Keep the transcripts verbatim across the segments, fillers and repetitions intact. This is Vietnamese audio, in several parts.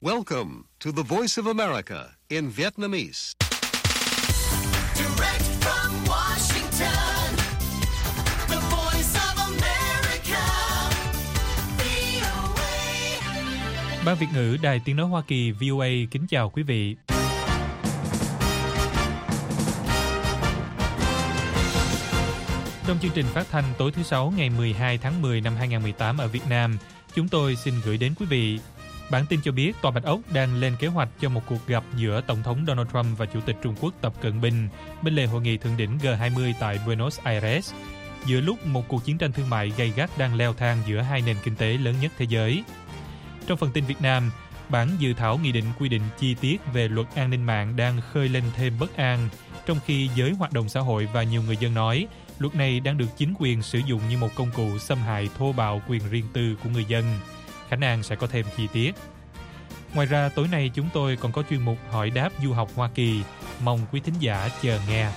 Welcome to the Voice of America in Vietnamese. Direct from Washington, the Voice of America, vê o a. Ban Việt ngữ Đài Tiếng nói Hoa Kỳ vê o a kính chào quý vị. Trong chương trình phát thanh tối thứ Sáu ngày mười hai tháng mười năm hai nghìn không trăm mười tám ở Việt Nam, chúng tôi xin gửi đến quý vị bản tin cho biết Tòa Bạch Ốc đang lên kế hoạch cho một cuộc gặp giữa Tổng thống Donald Trump và Chủ tịch Trung Quốc Tập Cận Bình bên lề hội nghị thượng đỉnh G hai mươi tại Buenos Aires, giữa lúc một cuộc chiến tranh thương mại gay gắt đang leo thang giữa hai nền kinh tế lớn nhất thế giới. Trong phần tin Việt Nam, bản dự thảo nghị định quy định chi tiết về luật an ninh mạng đang khơi lên thêm bất an, trong khi giới hoạt động xã hội và nhiều người dân nói luật này đang được chính quyền sử dụng như một công cụ xâm hại thô bạo quyền riêng tư của người dân. Khả năng sẽ có thêm chi tiết. Ngoài ra, tối nay chúng tôi còn có chuyên mục hỏi đáp du học Hoa Kỳ. Mong quý thính giả chờ nghe.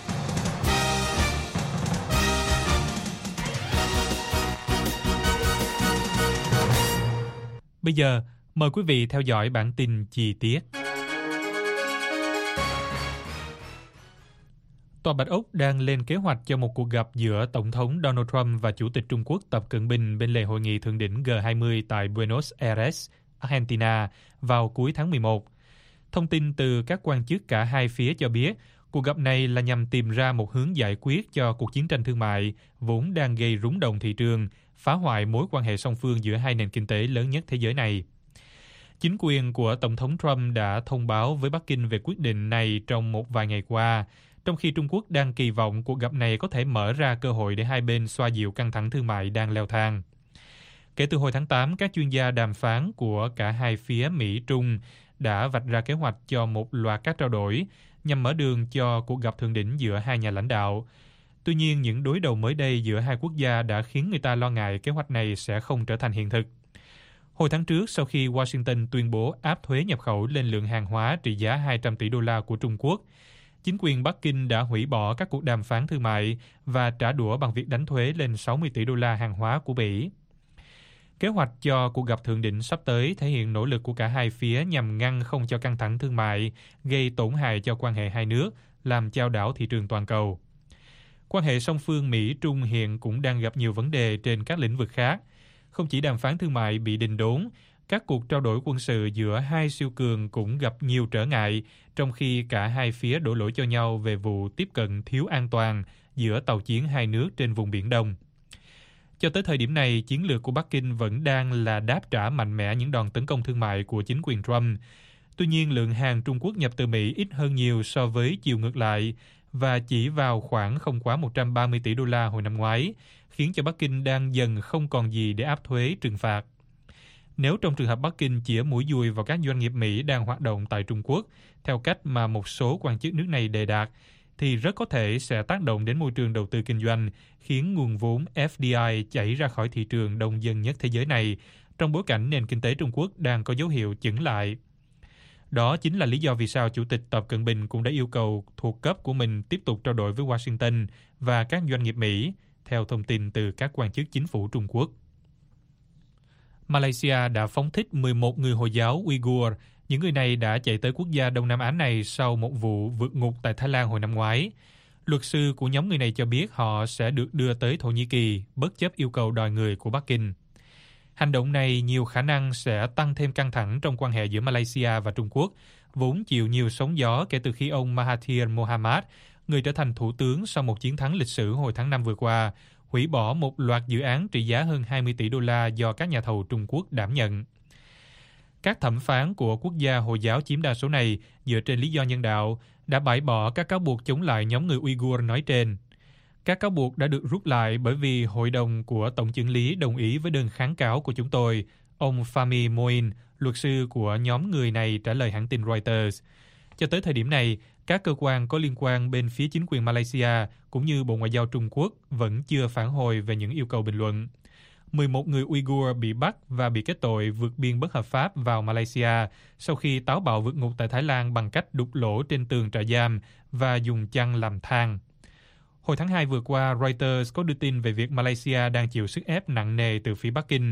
Bây giờ, mời quý vị theo dõi bản tin chi tiết. Tòa Bạch Ốc đang lên kế hoạch cho một cuộc gặp giữa Tổng thống Donald Trump và Chủ tịch Trung Quốc Tập Cận Bình bên lề hội nghị thượng đỉnh G hai mươi tại Buenos Aires, Argentina vào cuối tháng mười một. Thông tin từ các quan chức cả hai phía cho biết, cuộc gặp này là nhằm tìm ra một hướng giải quyết cho cuộc chiến tranh thương mại vốn đang gây rúng động thị trường, phá hoại mối quan hệ song phương giữa hai nền kinh tế lớn nhất thế giới này. Chính quyền của Tổng thống Trump đã thông báo với Bắc Kinh về quyết định này trong một vài ngày qua, trong khi Trung Quốc đang kỳ vọng cuộc gặp này có thể mở ra cơ hội để hai bên xoa dịu căng thẳng thương mại đang leo thang. Kể từ hồi tháng tám, các chuyên gia đàm phán của cả hai phía Mỹ-Trung đã vạch ra kế hoạch cho một loạt các trao đổi nhằm mở đường cho cuộc gặp thượng đỉnh giữa hai nhà lãnh đạo. Tuy nhiên, những đối đầu mới đây giữa hai quốc gia đã khiến người ta lo ngại kế hoạch này sẽ không trở thành hiện thực. Hồi tháng trước, sau khi Washington tuyên bố áp thuế nhập khẩu lên lượng hàng hóa trị giá hai trăm tỷ đô la của Trung Quốc, chính quyền Bắc Kinh đã hủy bỏ các cuộc đàm phán thương mại và trả đũa bằng việc đánh thuế lên sáu mươi tỷ đô la hàng hóa của Mỹ. Kế hoạch cho cuộc gặp thượng đỉnh sắp tới thể hiện nỗ lực của cả hai phía nhằm ngăn không cho căng thẳng thương mại gây tổn hại cho quan hệ hai nước, làm chao đảo thị trường toàn cầu. Quan hệ song phương Mỹ-Trung hiện cũng đang gặp nhiều vấn đề trên các lĩnh vực khác. Không chỉ đàm phán thương mại bị đình đốn, các cuộc trao đổi quân sự giữa hai siêu cường cũng gặp nhiều trở ngại, trong khi cả hai phía đổ lỗi cho nhau về vụ tiếp cận thiếu an toàn giữa tàu chiến hai nước trên vùng Biển Đông. Cho tới thời điểm này, chiến lược của Bắc Kinh vẫn đang là đáp trả mạnh mẽ những đòn tấn công thương mại của chính quyền Trump. Tuy nhiên, lượng hàng Trung Quốc nhập từ Mỹ ít hơn nhiều so với chiều ngược lại và chỉ vào khoảng không quá một trăm ba mươi tỷ đô la hồi năm ngoái, khiến cho Bắc Kinh đang dần không còn gì để áp thuế trừng phạt. Nếu trong trường hợp Bắc Kinh chĩa mũi dùi vào các doanh nghiệp Mỹ đang hoạt động tại Trung Quốc, theo cách mà một số quan chức nước này đề đạt, thì rất có thể sẽ tác động đến môi trường đầu tư kinh doanh, khiến nguồn vốn F D I chảy ra khỏi thị trường đông dân nhất thế giới này, trong bối cảnh nền kinh tế Trung Quốc đang có dấu hiệu chững lại. Đó chính là lý do vì sao Chủ tịch Tập Cận Bình cũng đã yêu cầu thuộc cấp của mình tiếp tục trao đổi với Washington và các doanh nghiệp Mỹ, theo thông tin từ các quan chức chính phủ Trung Quốc. Malaysia đã phóng thích mười một người Hồi giáo Uyghur. Những người này đã chạy tới quốc gia Đông Nam Á này sau một vụ vượt ngục tại Thái Lan hồi năm ngoái. Luật sư của nhóm người này cho biết họ sẽ được đưa tới Thổ Nhĩ Kỳ, bất chấp yêu cầu đòi người của Bắc Kinh. Hành động này nhiều khả năng sẽ tăng thêm căng thẳng trong quan hệ giữa Malaysia và Trung Quốc, vốn chịu nhiều sóng gió kể từ khi ông Mahathir Mohamad, người trở thành thủ tướng sau một chiến thắng lịch sử hồi tháng năm vừa qua, hủy bỏ một loạt dự án trị giá hơn hai mươi tỷ đô la do các nhà thầu Trung Quốc đảm nhận. Các thẩm phán của quốc gia Hồi giáo chiếm đa số này, dựa trên lý do nhân đạo, đã bãi bỏ các cáo buộc chống lại nhóm người Uyghur nói trên. Các cáo buộc đã được rút lại bởi vì Hội đồng của Tổng chưởng lý đồng ý với đơn kháng cáo của chúng tôi, ông Fahmi Moin, luật sư của nhóm người này trả lời hãng tin Reuters. Cho tới thời điểm này, các cơ quan có liên quan bên phía chính quyền Malaysia cũng như Bộ Ngoại giao Trung Quốc vẫn chưa phản hồi về những yêu cầu bình luận. mười một người Uyghur bị bắt và bị kết tội vượt biên bất hợp pháp vào Malaysia sau khi táo bạo vượt ngục tại Thái Lan bằng cách đục lỗ trên tường trại giam và dùng chăn làm thang. Hồi tháng hai vừa qua, Reuters có đưa tin về việc Malaysia đang chịu sức ép nặng nề từ phía Bắc Kinh,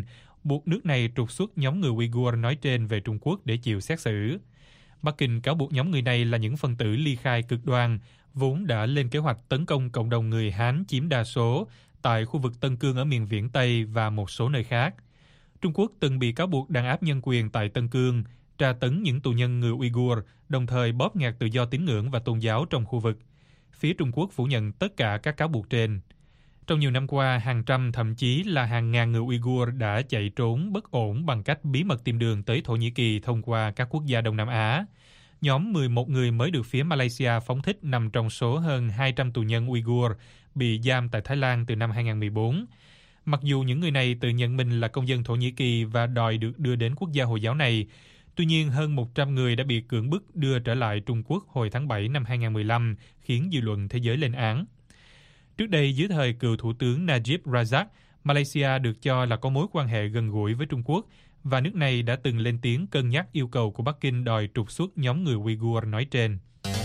buộc nước này trục xuất nhóm người Uighur nói trên về Trung Quốc để chịu xét xử. Bắc Kinh cáo buộc nhóm người này là những phần tử ly khai cực đoan, vốn đã lên kế hoạch tấn công cộng đồng người Hán chiếm đa số tại khu vực Tân Cương ở miền viễn Tây và một số nơi khác. Trung Quốc từng bị cáo buộc đàn áp nhân quyền tại Tân Cương, tra tấn những tù nhân người Uighur, đồng thời bóp nghẹt tự do tín ngưỡng và tôn giáo trong khu vực. Phía Trung Quốc phủ nhận tất cả các cáo buộc trên. Trong nhiều năm qua, hàng trăm thậm chí là hàng ngàn người Uighur đã chạy trốn bất ổn bằng cách bí mật tìm đường tới Thổ Nhĩ Kỳ thông qua các quốc gia Đông Nam Á. Nhóm mười một người mới được phía Malaysia phóng thích nằm trong số hơn hai trăm tù nhân Uighur bị giam tại Thái Lan từ năm hai không một bốn. Mặc dù những người này tự nhận mình là công dân Thổ Nhĩ Kỳ và đòi được đưa đến quốc gia Hồi giáo này, tuy nhiên hơn một trăm người đã bị cưỡng bức đưa trở lại Trung Quốc hồi tháng bảy năm hai không một lăm, khiến dư luận thế giới lên án. Trước đây, dưới thời cựu Thủ tướng Najib Razak, Malaysia được cho là có mối quan hệ gần gũi với Trung Quốc, và nước này đã từng lên tiếng cân nhắc yêu cầu của Bắc Kinh đòi trục xuất nhóm người Uighur nói trên.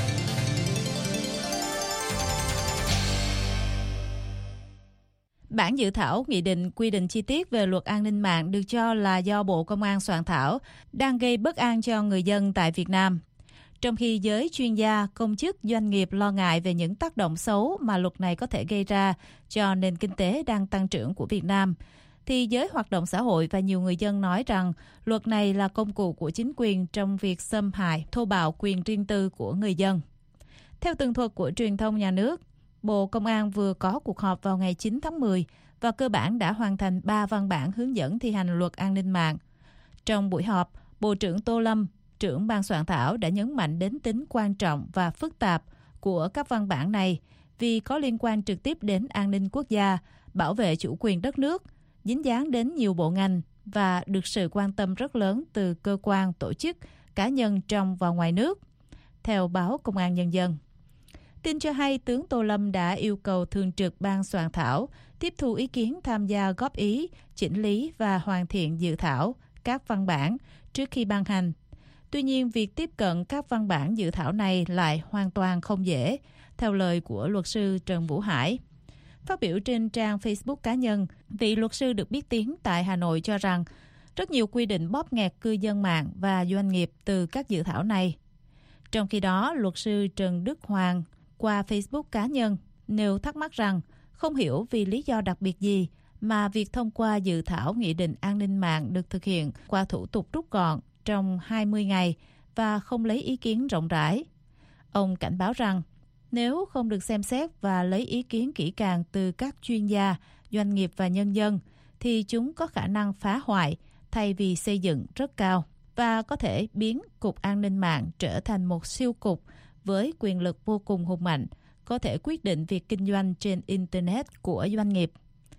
Bản dự thảo nghị định quy định chi tiết về luật an ninh mạng được cho là do Bộ Công an soạn thảo đang gây bất an cho người dân tại Việt Nam. Trong khi giới chuyên gia, công chức, doanh nghiệp lo ngại về những tác động xấu mà luật này có thể gây ra cho nền kinh tế đang tăng trưởng của Việt Nam, thì giới hoạt động xã hội và nhiều người dân nói rằng luật này là công cụ của chính quyền trong việc xâm hại, thô bạo quyền riêng tư của người dân. Theo tường thuật của truyền thông nhà nước, Bộ Công an vừa có cuộc họp vào ngày chín tháng mười và cơ bản đã hoàn thành ba văn bản hướng dẫn thi hành luật an ninh mạng. Trong buổi họp, Bộ trưởng Tô Lâm, trưởng ban soạn thảo đã nhấn mạnh đến tính quan trọng và phức tạp của các văn bản này vì có liên quan trực tiếp đến an ninh quốc gia, bảo vệ chủ quyền đất nước, dính dáng đến nhiều bộ ngành và được sự quan tâm rất lớn từ cơ quan, tổ chức, cá nhân trong và ngoài nước. Theo báo Công an Nhân dân, tin cho hay tướng Tô Lâm đã yêu cầu thường trực ban soạn thảo tiếp thu ý kiến, tham gia góp ý, chỉnh lý và hoàn thiện dự thảo các văn bản trước khi ban hành. Tuy nhiên, việc tiếp cận các văn bản dự thảo này lại hoàn toàn không dễ, theo lời của luật sư Trần Vũ Hải. Phát biểu trên trang Facebook cá nhân, vị luật sư được biết tiếng tại Hà Nội cho rằng rất nhiều quy định bóp nghẹt cư dân mạng và doanh nghiệp từ các dự thảo này. Trong khi đó, luật sư Trần Đức Hoàng qua Facebook cá nhân nêu thắc mắc rằng không hiểu vì lý do đặc biệt gì mà việc thông qua dự thảo nghị định an ninh mạng được thực hiện qua thủ tục rút gọn trong hai mươi ngày và không lấy ý kiến rộng rãi. Ông cảnh báo rằng nếu không được xem xét và lấy ý kiến kỹ càng từ các chuyên gia, doanh nghiệp và nhân dân, thì chúng có khả năng phá hoại thay vì xây dựng rất cao và có thể biến Cục An ninh mạng trở thành một siêu cục với quyền lực vô cùng hùng mạnh, có thể quyết định việc kinh doanh trên Internet của doanh nghiệp.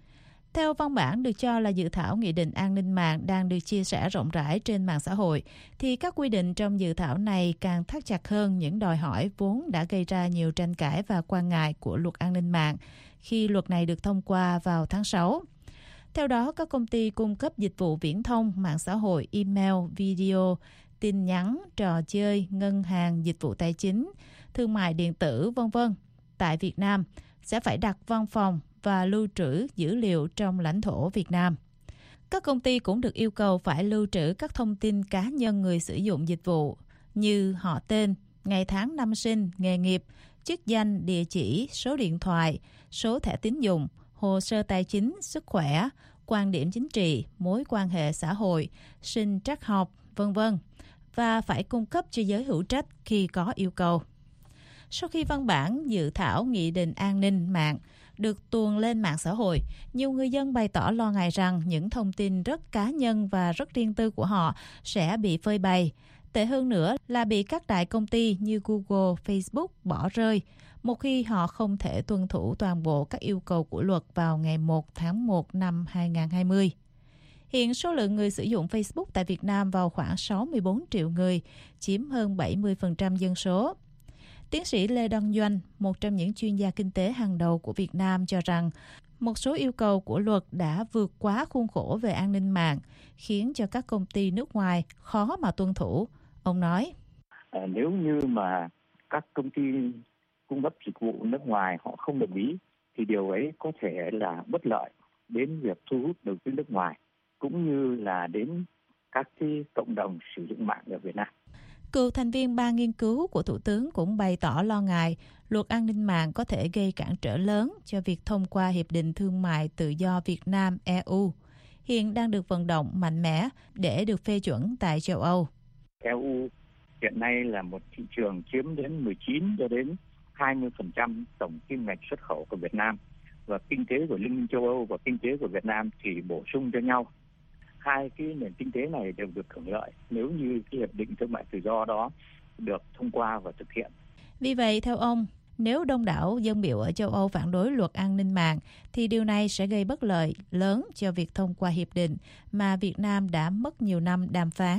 Theo văn bản được cho là dự thảo nghị định an ninh mạng đang được chia sẻ rộng rãi trên mạng xã hội, thì các quy định trong dự thảo này càng thắt chặt hơn những đòi hỏi vốn đã gây ra nhiều tranh cãi và quan ngại của luật an ninh mạng khi luật này được thông qua vào tháng sáu. Theo đó, các công ty cung cấp dịch vụ viễn thông, mạng xã hội, email, video, tin nhắn, trò chơi, ngân hàng, dịch vụ tài chính, thương mại điện tử, vân vân tại Việt Nam sẽ phải đặt văn phòng và lưu trữ dữ liệu trong lãnh thổ Việt Nam. Các công ty cũng được yêu cầu phải lưu trữ các thông tin cá nhân người sử dụng dịch vụ như họ tên, ngày tháng năm sinh, nghề nghiệp, chức danh, địa chỉ, số điện thoại, số thẻ tín dụng, hồ sơ tài chính, sức khỏe, quan điểm chính trị, mối quan hệ xã hội, sinh trắc học, vân vân và phải cung cấp cho giới hữu trách khi có yêu cầu. Sau khi văn bản dự thảo nghị định an ninh mạng được tuồn lên mạng xã hội, nhiều người dân bày tỏ lo ngại rằng những thông tin rất cá nhân và rất riêng tư của họ sẽ bị phơi bày. Tệ hơn nữa là bị các đại công ty như Google, Facebook bỏ rơi một khi họ không thể tuân thủ toàn bộ các yêu cầu của luật vào ngày một tháng một năm hai không hai không. Hiện số lượng người sử dụng Facebook tại Việt Nam vào khoảng sáu mươi bốn triệu người, chiếm hơn bảy mươi phần trăm dân số. Tiến sĩ Lê Đăng Doanh, một trong những chuyên gia kinh tế hàng đầu của Việt Nam cho rằng một số yêu cầu của luật đã vượt quá khuôn khổ về an ninh mạng, khiến cho các công ty nước ngoài khó mà tuân thủ. Ông nói, à, nếu như mà các công ty cung cấp dịch vụ nước ngoài họ không đồng ý, thì điều ấy có thể là bất lợi đến việc thu hút đầu tư nước ngoài. cũng như là đến các cái cộng đồng sử dụng mạng ở Việt Nam. Cựu thành viên ban nghiên cứu của Thủ tướng cũng bày tỏ lo ngại luật an ninh mạng có thể gây cản trở lớn cho việc thông qua Hiệp định Thương mại Tự do Việt Nam-e u, hiện đang được vận động mạnh mẽ để được phê chuẩn tại châu Âu. e u hiện nay là một thị trường chiếm đến mười chín cho đến hai mươi phần trăm tổng kim ngạch xuất khẩu của Việt Nam, và kinh tế của Liên minh châu Âu và kinh tế của Việt Nam thì bổ sung cho nhau. Hai cái nền kinh tế này đều được hưởng lợi nếu như cái hiệp định thương mại tự do đó được thông qua và thực hiện. Vì vậy, theo ông, nếu đông đảo dân biểu ở châu Âu phản đối luật an ninh mạng, thì điều này sẽ gây bất lợi lớn cho việc thông qua hiệp định mà Việt Nam đã mất nhiều năm đàm phán.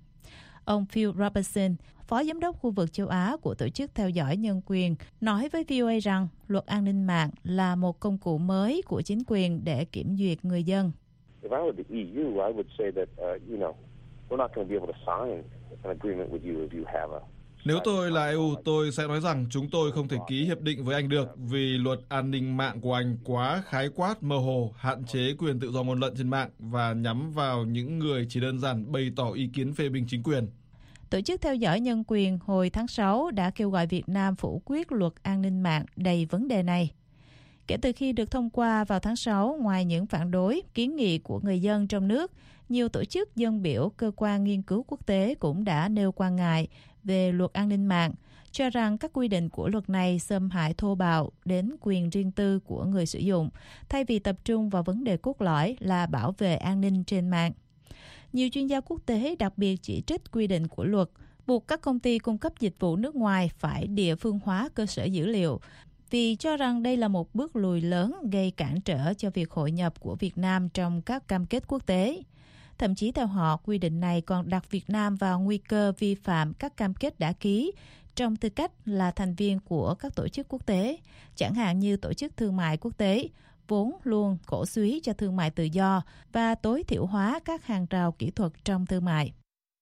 Ông Phil Robertson, Phó Giám đốc khu vực châu Á của Tổ chức Theo dõi Nhân quyền, nói với vê o a rằng luật an ninh mạng là một công cụ mới của chính quyền để kiểm duyệt người dân. If I were the e u, I would say that, uh, you know, we're not going to be able to sign an agreement with you if you have a... Nếu tôi là e u, tôi sẽ nói rằng chúng tôi không thể ký hiệp định với anh được vì luật an ninh mạng của anh quá khái quát, mơ hồ, hạn chế quyền tự do ngôn luận trên mạng và nhắm vào những người chỉ đơn giản bày tỏ ý kiến phê bình chính quyền. Tổ chức Theo dõi Nhân quyền hồi tháng sáu đã kêu gọi Việt Nam phủ quyết luật an ninh mạng đầy vấn đề này. Kể từ khi được thông qua vào tháng sáu, ngoài những phản đối, kiến nghị của người dân trong nước, nhiều tổ chức dân biểu, cơ quan nghiên cứu quốc tế cũng đã nêu quan ngại về luật an ninh mạng, cho rằng các quy định của luật này xâm hại thô bạo đến quyền riêng tư của người sử dụng, thay vì tập trung vào vấn đề cốt lõi là bảo vệ an ninh trên mạng. Nhiều chuyên gia quốc tế đặc biệt chỉ trích quy định của luật, buộc các công ty cung cấp dịch vụ nước ngoài phải địa phương hóa cơ sở dữ liệu, vì cho rằng đây là một bước lùi lớn gây cản trở cho việc hội nhập của Việt Nam trong các cam kết quốc tế. Thậm chí theo họ, quy định này còn đặt Việt Nam vào nguy cơ vi phạm các cam kết đã ký trong tư cách là thành viên của các tổ chức quốc tế, chẳng hạn như Tổ chức Thương mại Quốc tế, vốn luôn cổ súy cho thương mại tự do và tối thiểu hóa các hàng rào kỹ thuật trong thương mại.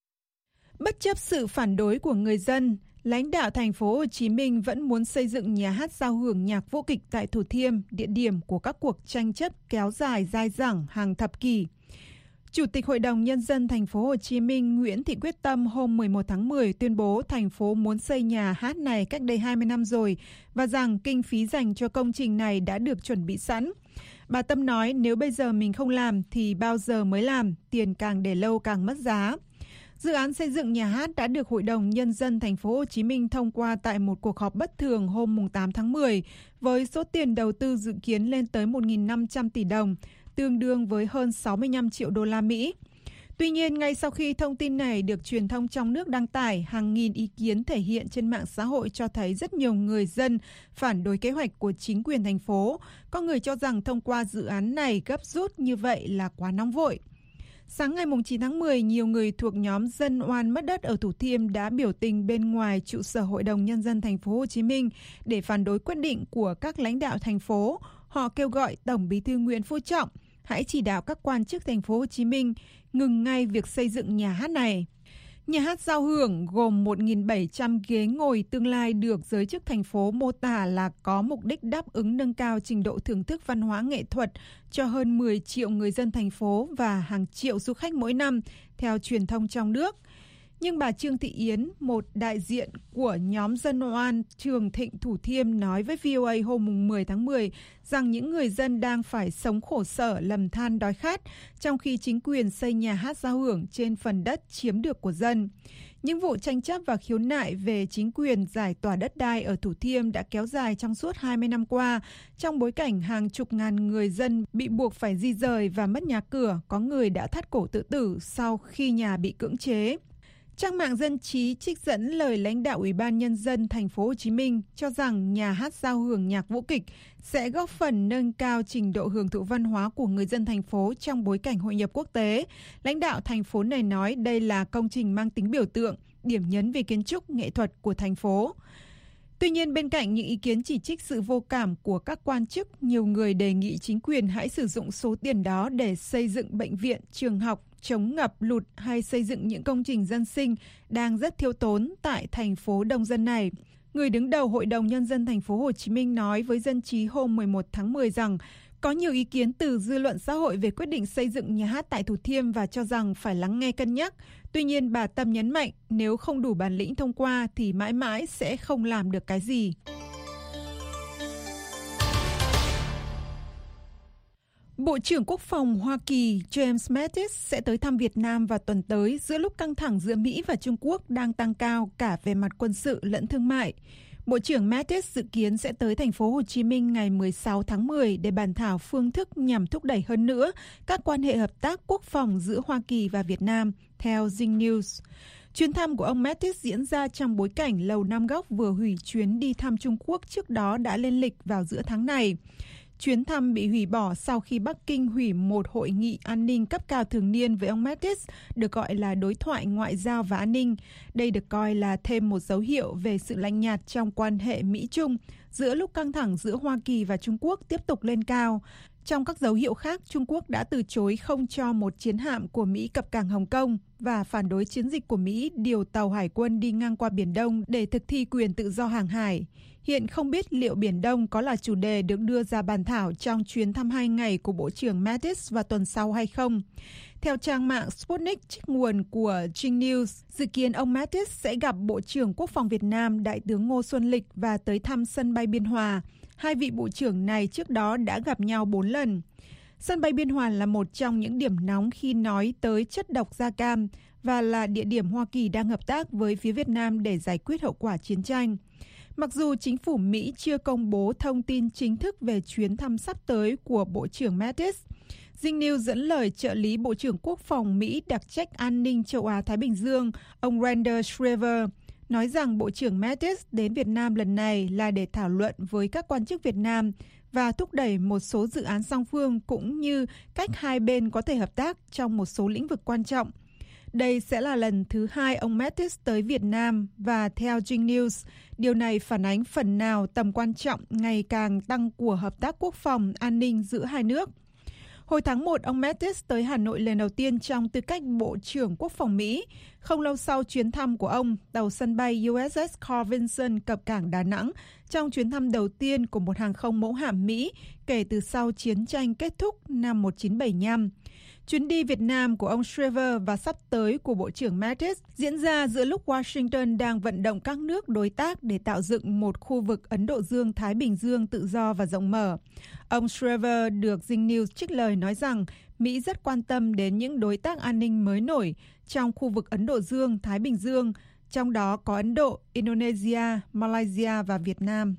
Bất chấp sự phản đối của người dân, lãnh đạo thành phố Hồ Chí Minh vẫn muốn xây dựng nhà hát giao hưởng nhạc vũ kịch tại Thủ Thiêm, địa điểm của các cuộc tranh chấp kéo dài dai dẳng hàng thập kỷ. Chủ tịch Hội đồng Nhân dân thành phố Hồ Chí Minh Nguyễn Thị Quyết Tâm hôm mười một tháng mười tuyên bố thành phố muốn xây nhà hát này cách đây hai mươi năm rồi và rằng kinh phí dành cho công trình này đã được chuẩn bị sẵn. Bà Tâm nói nếu bây giờ mình không làm thì bao giờ mới làm, tiền càng để lâu càng mất giá. Dự án xây dựng nhà hát đã được Hội đồng Nhân dân thành phố Hồ Chí Minh thông qua tại một cuộc họp bất thường hôm tám tháng mười với số tiền đầu tư dự kiến lên tới một nghìn năm trăm tỷ đồng, tương đương với hơn sáu mươi lăm triệu đô la Mỹ. Tuy nhiên, ngay sau khi thông tin này được truyền thông trong nước đăng tải, hàng nghìn ý kiến thể hiện trên mạng xã hội cho thấy rất nhiều người dân phản đối kế hoạch của chính quyền thành phố. Có người cho rằng thông qua dự án này gấp rút như vậy là quá nóng vội. Sáng ngày chín tháng mười, nhiều người thuộc nhóm dân oan mất đất ở Thủ Thiêm đã biểu tình bên ngoài trụ sở Hội đồng Nhân dân thành phố Hồ Chí Minh để phản đối quyết định của các lãnh đạo thành phố. Họ kêu gọi Tổng Bí thư Nguyễn Phú Trọng hãy chỉ đạo các quan chức thành phố Hồ Chí Minh ngừng ngay việc xây dựng nhà hát này. Nhà hát giao hưởng gồm một nghìn bảy trăm ghế ngồi tương lai được giới chức thành phố mô tả là có mục đích đáp ứng nâng cao trình độ thưởng thức văn hóa nghệ thuật cho hơn mười triệu người dân thành phố và hàng triệu du khách mỗi năm, theo truyền thông trong nước. Nhưng bà Trương Thị Yến, một đại diện của nhóm dân oan Trường Thịnh Thủ Thiêm nói với vê o a hôm mười tháng mười rằng những người dân đang phải sống khổ sở lầm than đói khát trong khi chính quyền xây nhà hát giao hưởng trên phần đất chiếm được của dân. Những vụ tranh chấp và khiếu nại về chính quyền giải tỏa đất đai ở Thủ Thiêm đã kéo dài trong suốt hai mươi năm qua, trong bối cảnh hàng chục ngàn người dân bị buộc phải di rời và mất nhà cửa, có người đã thắt cổ tự tử sau khi nhà bị cưỡng chế. Trang mạng Dân trí trích dẫn lời lãnh đạo Ủy ban Nhân dân thành phố Hồ Chí Minh cho rằng nhà hát giao hưởng nhạc vũ kịch sẽ góp phần nâng cao trình độ hưởng thụ văn hóa của người dân thành phố trong bối cảnh hội nhập quốc tế. Lãnh đạo thành phố này nói đây là công trình mang tính biểu tượng, điểm nhấn về kiến trúc nghệ thuật của thành phố. Tuy nhiên, bên cạnh những ý kiến chỉ trích sự vô cảm của các quan chức, nhiều người đề nghị chính quyền hãy sử dụng số tiền đó để xây dựng bệnh viện, trường học, chống ngập lụt hay xây dựng những công trình dân sinh đang rất thiếu tốn tại thành phố đông dân này. Người đứng đầu Hội đồng Nhân dân thành phố Hồ Chí Minh nói với Dân trí hôm mười một tháng mười rằng Có nhiều ý kiến từ dư luận xã hội về quyết định xây dựng nhà hát tại Thủ Thiêm và cho rằng phải lắng nghe cân nhắc. Tuy nhiên, bà Tâm nhấn mạnh nếu không đủ bản lĩnh thông qua thì mãi mãi sẽ không làm được cái gì. Bộ trưởng Quốc phòng Hoa Kỳ James Mattis sẽ tới thăm Việt Nam vào tuần tới giữa lúc căng thẳng giữa Mỹ và Trung Quốc đang tăng cao cả về mặt quân sự lẫn thương mại. Bộ trưởng Mattis dự kiến sẽ tới thành phố Hồ Chí Minh ngày mười sáu tháng mười để bàn thảo phương thức nhằm thúc đẩy hơn nữa các quan hệ hợp tác quốc phòng giữa Hoa Kỳ và Việt Nam, theo Zing News. Chuyến thăm của ông Mattis diễn ra trong bối cảnh Lầu Năm Góc vừa hủy chuyến đi thăm Trung Quốc trước đó đã lên lịch vào giữa tháng này. Chuyến thăm bị hủy bỏ sau khi Bắc Kinh hủy một hội nghị an ninh cấp cao thường niên với ông Mattis, được gọi là đối thoại ngoại giao và an ninh. Đây được coi là thêm một dấu hiệu về sự lạnh nhạt trong quan hệ Mỹ-Trung, giữa lúc căng thẳng giữa Hoa Kỳ và Trung Quốc tiếp tục lên cao. Trong các dấu hiệu khác, Trung Quốc đã từ chối không cho một chiến hạm của Mỹ cập cảng Hồng Kông và phản đối chiến dịch của Mỹ điều tàu hải quân đi ngang qua Biển Đông để thực thi quyền tự do hàng hải. Hiện không biết liệu Biển Đông có là chủ đề được đưa ra bàn thảo trong chuyến thăm hai ngày của Bộ trưởng Mattis vào tuần sau hay không. Theo trang mạng Sputnik trích nguồn của Zing News, dự kiến ông Mattis sẽ gặp Bộ trưởng Quốc phòng Việt Nam Đại tướng Ngô Xuân Lịch và tới thăm sân bay Biên Hòa. Hai vị bộ trưởng này trước đó đã gặp nhau bốn lần. Sân bay Biên Hòa là một trong những điểm nóng khi nói tới chất độc da cam và là địa điểm Hoa Kỳ đang hợp tác với phía Việt Nam để giải quyết hậu quả chiến tranh. Mặc dù chính phủ Mỹ chưa công bố thông tin chính thức về chuyến thăm sắp tới của Bộ trưởng Mattis, Zing News dẫn lời trợ lý Bộ trưởng Quốc phòng Mỹ đặc trách an ninh châu Á-Thái Bình Dương, ông Randall Shriver, nói rằng Bộ trưởng Mattis đến Việt Nam lần này là để thảo luận với các quan chức Việt Nam và thúc đẩy một số dự án song phương cũng như cách hai bên có thể hợp tác trong một số lĩnh vực quan trọng. Đây sẽ là lần thứ hai ông Mattis tới Việt Nam và theo Zing News, điều này phản ánh phần nào tầm quan trọng ngày càng tăng của hợp tác quốc phòng an ninh giữa hai nước. Hồi tháng một, ông Mattis tới Hà Nội lần đầu tiên trong tư cách Bộ trưởng Quốc phòng Mỹ. Không lâu sau chuyến thăm của ông, tàu sân bay u ét ét Carl Vinson cập cảng Đà Nẵng trong chuyến thăm đầu tiên của một hàng không mẫu hạm Mỹ kể từ sau chiến tranh kết thúc năm một nghìn chín trăm bảy mươi lăm. Chuyến đi Việt Nam của ông Shriver và sắp tới của Bộ trưởng Mattis diễn ra giữa lúc Washington đang vận động các nước đối tác để tạo dựng một khu vực Ấn Độ Dương-Thái Bình Dương tự do và rộng mở. Ông Shriver được Zing News trích lời nói rằng Mỹ rất quan tâm đến những đối tác an ninh mới nổi trong khu vực Ấn Độ Dương-Thái Bình Dương, trong đó có Ấn Độ, Indonesia, Malaysia và Việt Nam.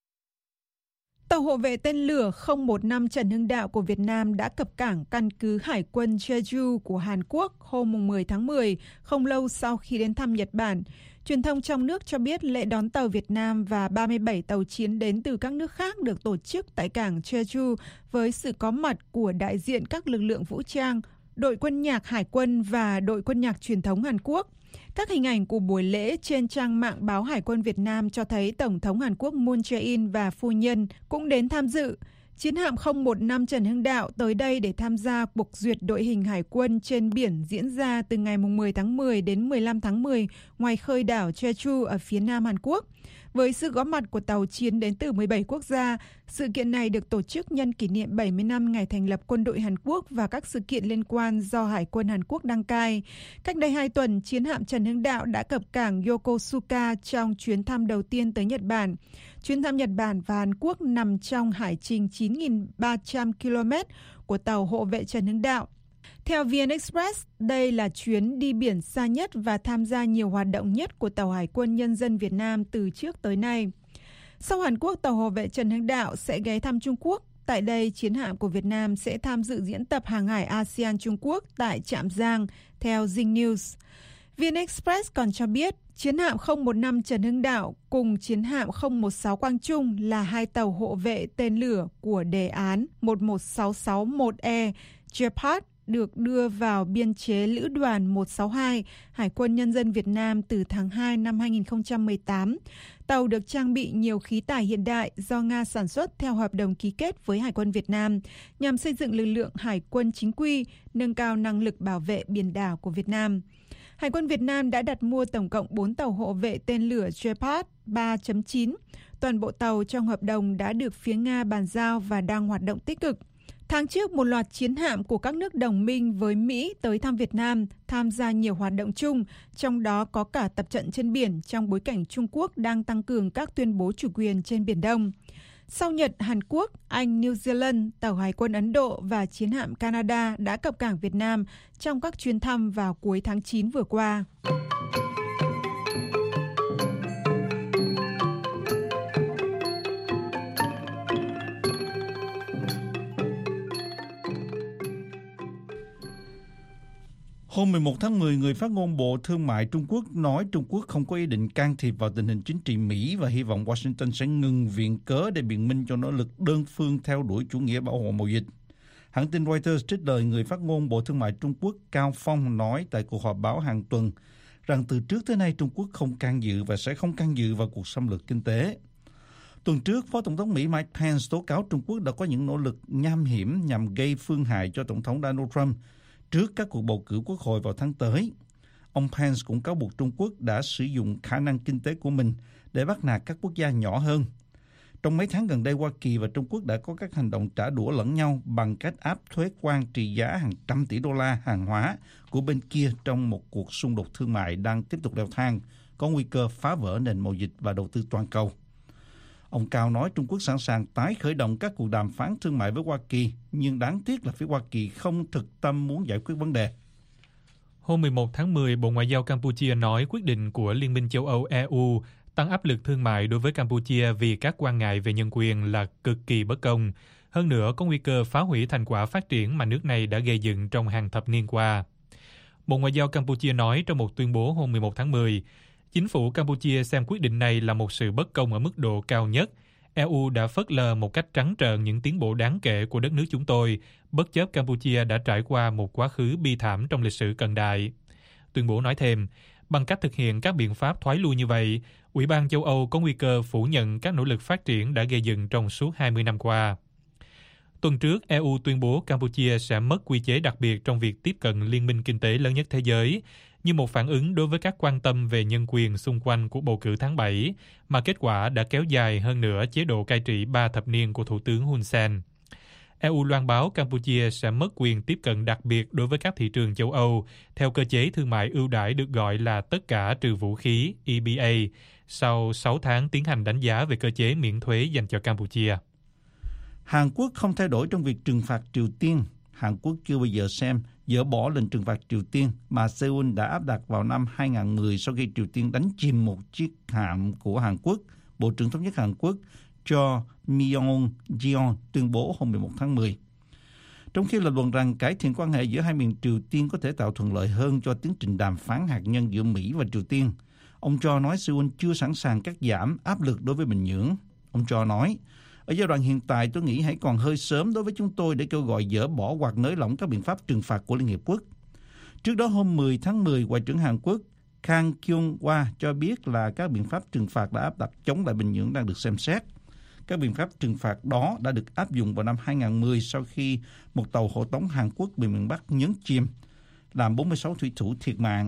Tàu hộ vệ tên lửa không một năm Trần Hưng Đạo của Việt Nam đã cập cảng căn cứ Hải quân Jeju của Hàn Quốc hôm mười tháng mười, không lâu sau khi đến thăm Nhật Bản. Truyền thông trong nước cho biết lễ đón tàu Việt Nam và ba mươi bảy tàu chiến đến từ các nước khác được tổ chức tại cảng Jeju với sự có mặt của đại diện các lực lượng vũ trang, đội quân nhạc Hải quân và đội quân nhạc truyền thống Hàn Quốc. Các hình ảnh của buổi lễ trên trang mạng báo Hải quân Việt Nam cho thấy Tổng thống Hàn Quốc Moon Jae-in và phu nhân cũng đến tham dự. Chiến hạm không một năm Trần Hưng Đạo tới đây để tham gia cuộc duyệt đội hình hải quân trên biển diễn ra từ ngày mười tháng mười đến mười lăm tháng mười ngoài khơi đảo Jeju ở phía nam Hàn Quốc. Với sự góp mặt của tàu chiến đến từ mười bảy quốc gia, sự kiện này được tổ chức nhân kỷ niệm bảy mươi năm ngày thành lập quân đội Hàn Quốc và các sự kiện liên quan do Hải quân Hàn Quốc đăng cai. Cách đây hai tuần, chiến hạm Trần Hưng Đạo đã cập cảng Yokosuka trong chuyến thăm đầu tiên tới Nhật Bản. Chuyến thăm Nhật Bản và Hàn Quốc nằm trong hải trình chín nghìn ba trăm ki lô mét của tàu hộ vệ Trần Hưng Đạo. Theo vê en Express, đây là chuyến đi biển xa nhất và tham gia nhiều hoạt động nhất của tàu Hải quân Nhân dân Việt Nam từ trước tới nay. Sau Hàn Quốc, tàu hộ vệ Trần Hưng Đạo sẽ ghé thăm Trung Quốc. Tại đây, chiến hạm của Việt Nam sẽ tham dự diễn tập hàng hải a sê an Trung Quốc tại Trạm Giang, theo Zing News. vê en Express còn cho biết, chiến hạm không một năm Trần Hưng Đạo cùng chiến hạm không một sáu Quang Trung là hai tàu hộ vệ tên lửa của đề án một một sáu sáu một E Gepard được đưa vào biên chế Lữ đoàn một sáu hai Hải quân Nhân dân Việt Nam từ tháng hai năm hai nghìn không trăm mười tám. Tàu được trang bị nhiều khí tải hiện đại do Nga sản xuất theo hợp đồng ký kết với Hải quân Việt Nam nhằm xây dựng lực lượng hải quân chính quy, nâng cao năng lực bảo vệ biển đảo của Việt Nam. Hải quân Việt Nam đã đặt mua tổng cộng bốn tàu hộ vệ tên lửa Gepard ba chấm chín. Toàn bộ tàu trong hợp đồng đã được phía Nga bàn giao và đang hoạt động tích cực. Tháng trước, một loạt chiến hạm của các nước đồng minh với Mỹ tới thăm Việt Nam, tham gia nhiều hoạt động chung, trong đó có cả tập trận trên biển trong bối cảnh Trung Quốc đang tăng cường các tuyên bố chủ quyền trên Biển Đông. Sau Nhật, Hàn Quốc, Anh, New Zealand, tàu Hải quân Ấn Độ và chiến hạm Canada đã cập cảng Việt Nam trong các chuyến thăm vào cuối tháng chín vừa qua. Hôm mười một tháng mười, người phát ngôn Bộ Thương mại Trung Quốc nói Trung Quốc không có ý định can thiệp vào tình hình chính trị Mỹ và hy vọng Washington sẽ ngừng viện cớ để biện minh cho nỗ lực đơn phương theo đuổi chủ nghĩa bảo hộ mậu dịch. Hãng tin Reuters trích lời người phát ngôn Bộ Thương mại Trung Quốc Cao Phong nói tại cuộc họp báo hàng tuần rằng từ trước tới nay Trung Quốc không can dự và sẽ không can dự vào cuộc xâm lược kinh tế. Tuần trước, Phó Tổng thống Mỹ Mike Pence tố cáo Trung Quốc đã có những nỗ lực nham hiểm nhằm gây phương hại cho Tổng thống Donald Trump trước các cuộc bầu cử quốc hội vào tháng tới. Ông Pence cũng cáo buộc Trung Quốc đã sử dụng khả năng kinh tế của mình để bắt nạt các quốc gia nhỏ hơn. Trong mấy tháng gần đây, Hoa Kỳ và Trung Quốc đã có các hành động trả đũa lẫn nhau bằng cách áp thuế quan trị giá hàng trăm tỷ đô la hàng hóa của bên kia trong một cuộc xung đột thương mại đang tiếp tục leo thang, có nguy cơ phá vỡ nền mậu dịch và đầu tư toàn cầu. Ông Cao nói Trung Quốc sẵn sàng tái khởi động các cuộc đàm phán thương mại với Hoa Kỳ, nhưng đáng tiếc là phía Hoa Kỳ không thực tâm muốn giải quyết vấn đề. Hôm mười một tháng mười, Bộ Ngoại giao Campuchia nói quyết định của Liên minh châu Âu E U tăng áp lực thương mại đối với Campuchia vì các quan ngại về nhân quyền là cực kỳ bất công. Hơn nữa, có nguy cơ phá hủy thành quả phát triển mà nước này đã gây dựng trong hàng thập niên qua. Bộ Ngoại giao Campuchia nói trong một tuyên bố hôm mười một tháng mười, chính phủ Campuchia xem quyết định này là một sự bất công ở mức độ cao nhất. E U đã phớt lờ một cách trắng trợn những tiến bộ đáng kể của đất nước chúng tôi, bất chấp Campuchia đã trải qua một quá khứ bi thảm trong lịch sử cận đại. Tuyên bố nói thêm, bằng cách thực hiện các biện pháp thoái lui như vậy, Ủy ban châu Âu có nguy cơ phủ nhận các nỗ lực phát triển đã gây dựng trong suốt hai mươi năm qua. Tuần trước, E U tuyên bố Campuchia sẽ mất quy chế đặc biệt trong việc tiếp cận liên minh kinh tế lớn nhất thế giới, như một phản ứng đối với các quan tâm về nhân quyền xung quanh cuộc bầu cử tháng bảy, mà kết quả đã kéo dài hơn nữa chế độ cai trị ba thập niên của Thủ tướng Hun Sen. E U loan báo Campuchia sẽ mất quyền tiếp cận đặc biệt đối với các thị trường châu Âu, theo cơ chế thương mại ưu đãi được gọi là tất cả trừ vũ khí E B A, sau sáu tháng tiến hành đánh giá về cơ chế miễn thuế dành cho Campuchia. Hàn Quốc không thay đổi trong việc trừng phạt Triều Tiên. Hàn Quốc chưa bao giờ xem dỡ bỏ lệnh trừng phạt Triều Tiên mà Seoul đã áp đặt vào năm hai không một không sau khi Triều Tiên đánh chìm một chiếc hạm của Hàn Quốc. Bộ trưởng Thống nhất Hàn Quốc Cho Myong-jeon tuyên bố hôm mười một tháng mười. Trong khi lập luận rằng cải thiện quan hệ giữa hai miền Triều Tiên có thể tạo thuận lợi hơn cho tiến trình đàm phán hạt nhân giữa Mỹ và Triều Tiên, ông Cho nói Seoul chưa sẵn sàng cắt giảm áp lực đối với Bình Nhưỡng. Ông Cho nói, ở giai đoạn hiện tại tôi nghĩ hãy còn hơi sớm đối với chúng tôi để kêu gọi dỡ bỏ hoặc nới lỏng các biện pháp trừng phạt của Liên Hiệp Quốc. Trước đó hôm mười tháng mười, Ngoại trưởng Hàn Quốc Kang Kyung-hwa cho biết là các biện pháp trừng phạt đã áp đặt chống lại Bình Nhưỡng đang được xem xét. Các biện pháp trừng phạt đó đã được áp dụng vào năm hai không một không sau khi một tàu hộ tống Hàn Quốc bị miền Bắc nhấn chìm, làm bốn mươi sáu thủy thủ thiệt mạng.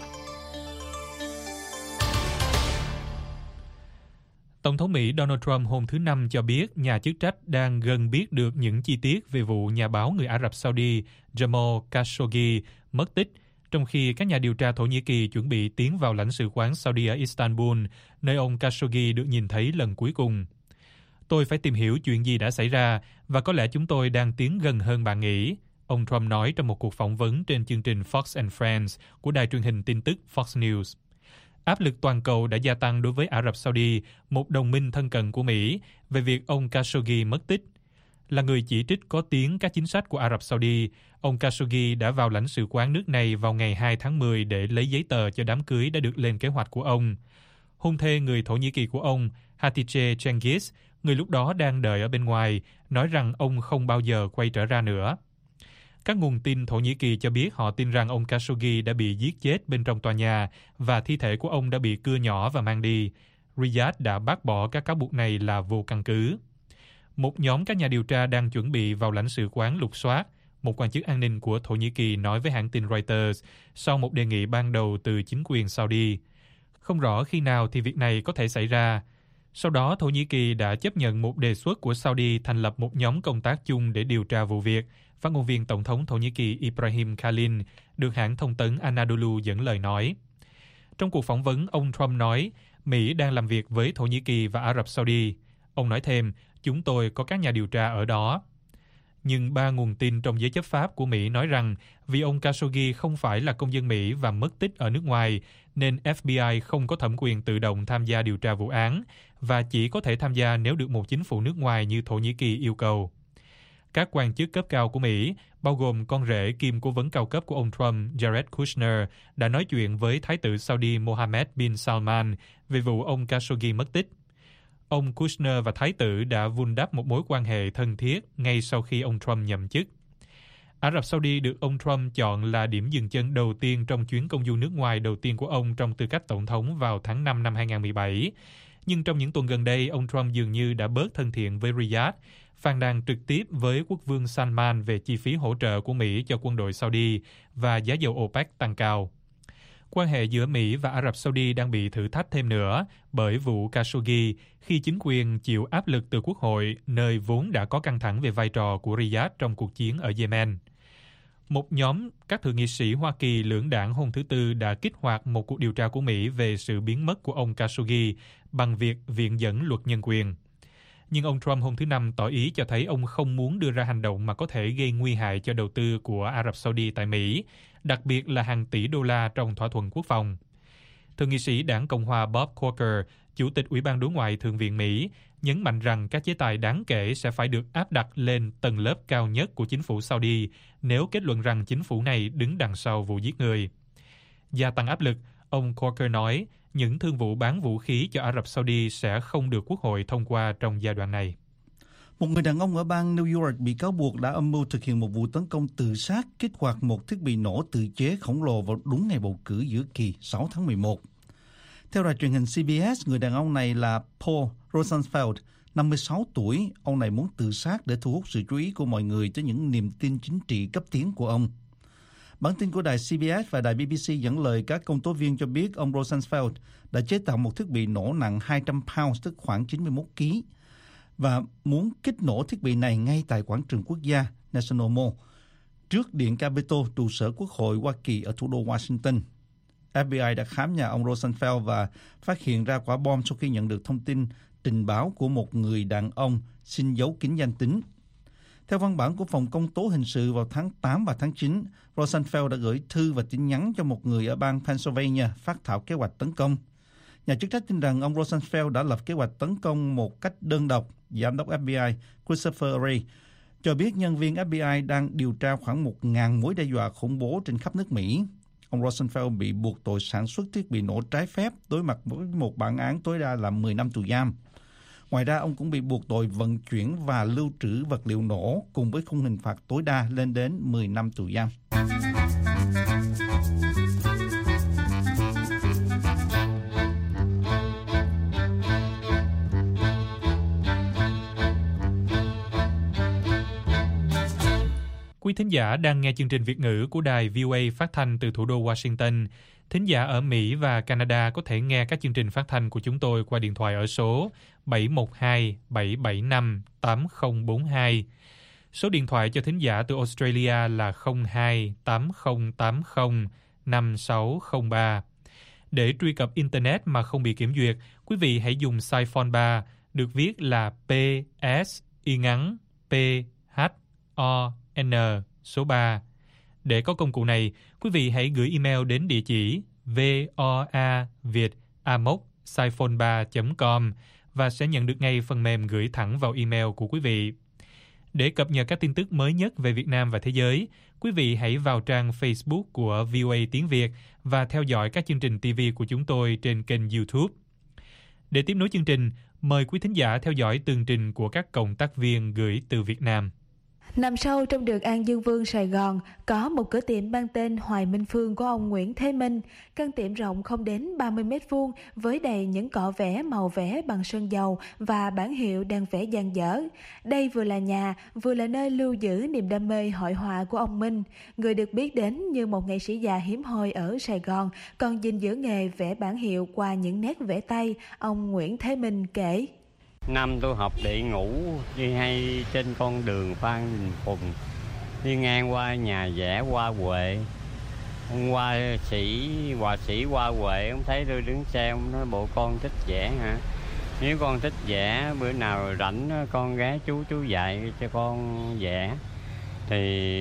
Tổng thống Mỹ Donald Trump hôm thứ Năm cho biết nhà chức trách đang gần biết được những chi tiết về vụ nhà báo người Ả Rập Saudi Jamal Khashoggi mất tích, trong khi các nhà điều tra Thổ Nhĩ Kỳ chuẩn bị tiến vào lãnh sự quán Saudi ở Istanbul, nơi ông Khashoggi được nhìn thấy lần cuối cùng. Tôi phải tìm hiểu chuyện gì đã xảy ra và có lẽ chúng tôi đang tiến gần hơn bạn nghĩ, ông Trump nói trong một cuộc phỏng vấn trên chương trình Fox and Friends của đài truyền hình tin tức Fox News. Áp lực toàn cầu đã gia tăng đối với Ả Rập Saudi, một đồng minh thân cận của Mỹ, về việc ông Khashoggi mất tích. Là người chỉ trích có tiếng các chính sách của Ả Rập Saudi, ông Khashoggi đã vào lãnh sự quán nước này vào ngày hai tháng mười để lấy giấy tờ cho đám cưới đã được lên kế hoạch của ông. Hôn thê người Thổ Nhĩ Kỳ của ông, Hatice Cengiz, người lúc đó đang đợi ở bên ngoài, nói rằng ông không bao giờ quay trở ra nữa. Các nguồn tin Thổ Nhĩ Kỳ cho biết họ tin rằng ông Khashoggi đã bị giết chết bên trong tòa nhà và thi thể của ông đã bị cưa nhỏ và mang đi. Riyadh đã bác bỏ các cáo buộc này là vô căn cứ. Một nhóm các nhà điều tra đang chuẩn bị vào lãnh sự quán lục soát, một quan chức an ninh của Thổ Nhĩ Kỳ nói với hãng tin Reuters sau một đề nghị ban đầu từ chính quyền Saudi. Không rõ khi nào thì việc này có thể xảy ra. Sau đó, Thổ Nhĩ Kỳ đã chấp nhận một đề xuất của Saudi thành lập một nhóm công tác chung để điều tra vụ việc, phát ngôn viên Tổng thống Thổ Nhĩ Kỳ Ibrahim Kalin được hãng thông tấn Anadolu dẫn lời nói. Trong cuộc phỏng vấn, ông Trump nói Mỹ đang làm việc với Thổ Nhĩ Kỳ và Ả Rập Saudi. Ông nói thêm, chúng tôi có các nhà điều tra ở đó. Nhưng ba nguồn tin trong giới chấp pháp của Mỹ nói rằng vì ông Khashoggi không phải là công dân Mỹ và mất tích ở nước ngoài, nên F B I không có thẩm quyền tự động tham gia điều tra vụ án và chỉ có thể tham gia nếu được một chính phủ nước ngoài như Thổ Nhĩ Kỳ yêu cầu. Các quan chức cấp cao của Mỹ, bao gồm con rể kiêm cố vấn cao cấp của ông Trump, Jared Kushner, đã nói chuyện với Thái tử Saudi Mohammed bin Salman về vụ ông Khashoggi mất tích. Ông Kushner và Thái tử đã vun đắp một mối quan hệ thân thiết ngay sau khi ông Trump nhậm chức. Ả Rập Saudi được ông Trump chọn là điểm dừng chân đầu tiên trong chuyến công du nước ngoài đầu tiên của ông trong tư cách tổng thống vào tháng năm năm hai nghìn không trăm mười bảy. Nhưng trong những tuần gần đây, ông Trump dường như đã bớt thân thiện với Riyadh, phàn nàn trực tiếp với quốc vương Salman về chi phí hỗ trợ của Mỹ cho quân đội Saudi và giá dầu OPEC tăng cao. Quan hệ giữa Mỹ và Ả Rập Saudi đang bị thử thách thêm nữa bởi vụ Khashoggi khi chính quyền chịu áp lực từ quốc hội, nơi vốn đã có căng thẳng về vai trò của Riyadh trong cuộc chiến ở Yemen. Một nhóm các thượng nghị sĩ Hoa Kỳ lưỡng đảng hôm thứ Tư đã kích hoạt một cuộc điều tra của Mỹ về sự biến mất của ông Khashoggi bằng việc viện dẫn luật nhân quyền. Nhưng ông Trump hôm thứ Năm tỏ ý cho thấy ông không muốn đưa ra hành động mà có thể gây nguy hại cho đầu tư của Ả Rập Saudi tại Mỹ, đặc biệt là hàng tỷ đô la trong thỏa thuận quốc phòng. Thượng nghị sĩ đảng Cộng hòa Bob Corker, Chủ tịch Ủy ban Đối ngoại Thượng viện Mỹ, nhấn mạnh rằng các chế tài đáng kể sẽ phải được áp đặt lên tầng lớp cao nhất của chính phủ Saudi nếu kết luận rằng chính phủ này đứng đằng sau vụ giết người. Gia tăng áp lực, ông Corker nói những thương vụ bán vũ khí cho Ả Rập Saudi sẽ không được Quốc hội thông qua trong giai đoạn này. Một người đàn ông ở bang New York bị cáo buộc đã âm mưu thực hiện một vụ tấn công tự sát kích hoạt một thiết bị nổ tự chế khổng lồ vào đúng ngày bầu cử giữa kỳ sáu tháng mười một. Theo đài truyền hình C B S, người đàn ông này là Paul Rosenfeld, năm mươi sáu tuổi. Ông này muốn tự sát để thu hút sự chú ý của mọi người tới những niềm tin chính trị cấp tiến của ông. Bản tin của đài C B S và đài B B C dẫn lời các công tố viên cho biết ông Rosenfeld đã chế tạo một thiết bị nổ nặng hai trăm pounds, tức khoảng chín mươi mốt ki lô gam, và muốn kích nổ thiết bị này ngay tại quảng trường quốc gia National Mall, trước điện Capitol, trụ sở Quốc hội Hoa Kỳ ở thủ đô Washington. F B I đã khám nhà ông Rosenfeld và phát hiện ra quả bom sau khi nhận được thông tin trình báo của một người đàn ông xin giấu kín danh tính. Theo văn bản của Phòng Công tố Hình sự vào tháng tám và tháng chín, Rosenfeld đã gửi thư và tin nhắn cho một người ở bang Pennsylvania phát thảo kế hoạch tấn công. Nhà chức trách tin rằng ông Rosenfeld đã lập kế hoạch tấn công một cách đơn độc. Giám đốc F B I Christopher Wray cho biết nhân viên F B I đang điều tra khoảng một nghìn mối đe dọa khủng bố trên khắp nước Mỹ. Ông Rosenfeld bị buộc tội sản xuất thiết bị nổ trái phép, đối mặt với một bản án tối đa là mười năm tù giam. Ngoài ra, ông cũng bị buộc tội vận chuyển và lưu trữ vật liệu nổ cùng với khung hình phạt tối đa lên đến mười năm tù giam. Quý thính giả đang nghe chương trình Việt ngữ của đài V O A phát thanh từ thủ đô Washington. Thính giả ở Mỹ và Canada có thể nghe các chương trình phát thanh của chúng tôi qua điện thoại ở số bảy một hai bảy bảy năm tám không bốn hai. Số điện thoại cho thính giả từ Australia là không hai tám không tám không năm sáu không ba. Để truy cập Internet mà không bị kiểm duyệt, quý vị hãy dùng Siphon ba, được viết là P S y ngắn P H O N số ba. Để có công cụ này, quý vị hãy gửi email đến địa chỉ voaviet a m o c siphon ba chấm com và sẽ nhận được ngay phần mềm gửi thẳng vào email của quý vị. Để cập nhật các tin tức mới nhất về Việt Nam và thế giới, quý vị hãy vào trang Facebook của V O A Tiếng Việt và theo dõi các chương trình ti vi của chúng tôi trên kênh YouTube. Để tiếp nối chương trình, mời quý thính giả theo dõi tường trình của các cộng tác viên gửi từ Việt Nam. Nằm sâu trong đường An Dương Vương, Sài Gòn, có một cửa tiệm mang tên Hoài Minh Phương của ông Nguyễn Thế Minh. Căn tiệm rộng không đến ba mươi mét vuông với đầy những cọ vẽ màu vẽ bằng sơn dầu và bảng hiệu đang vẽ dang dở. Đây vừa là nhà, vừa là nơi lưu giữ niềm đam mê hội họa của ông Minh, người được biết đến như một nghệ sĩ già hiếm hoi ở Sài Gòn, còn gìn giữ nghề vẽ bảng hiệu qua những nét vẽ tay. Ông Nguyễn Thế Minh kể. Năm tôi học địa ngũ đi hay trên con đường Phan Đình Phùng, đi ngang qua nhà vẽ Hoa Huệ. Ông hoa sĩ, họa sĩ Hoa Huệ, ông thấy tôi đứng xe, ông nói bộ con thích vẽ hả? Nếu con thích vẽ, bữa nào rảnh con ghé chú chú dạy cho con vẽ. Thì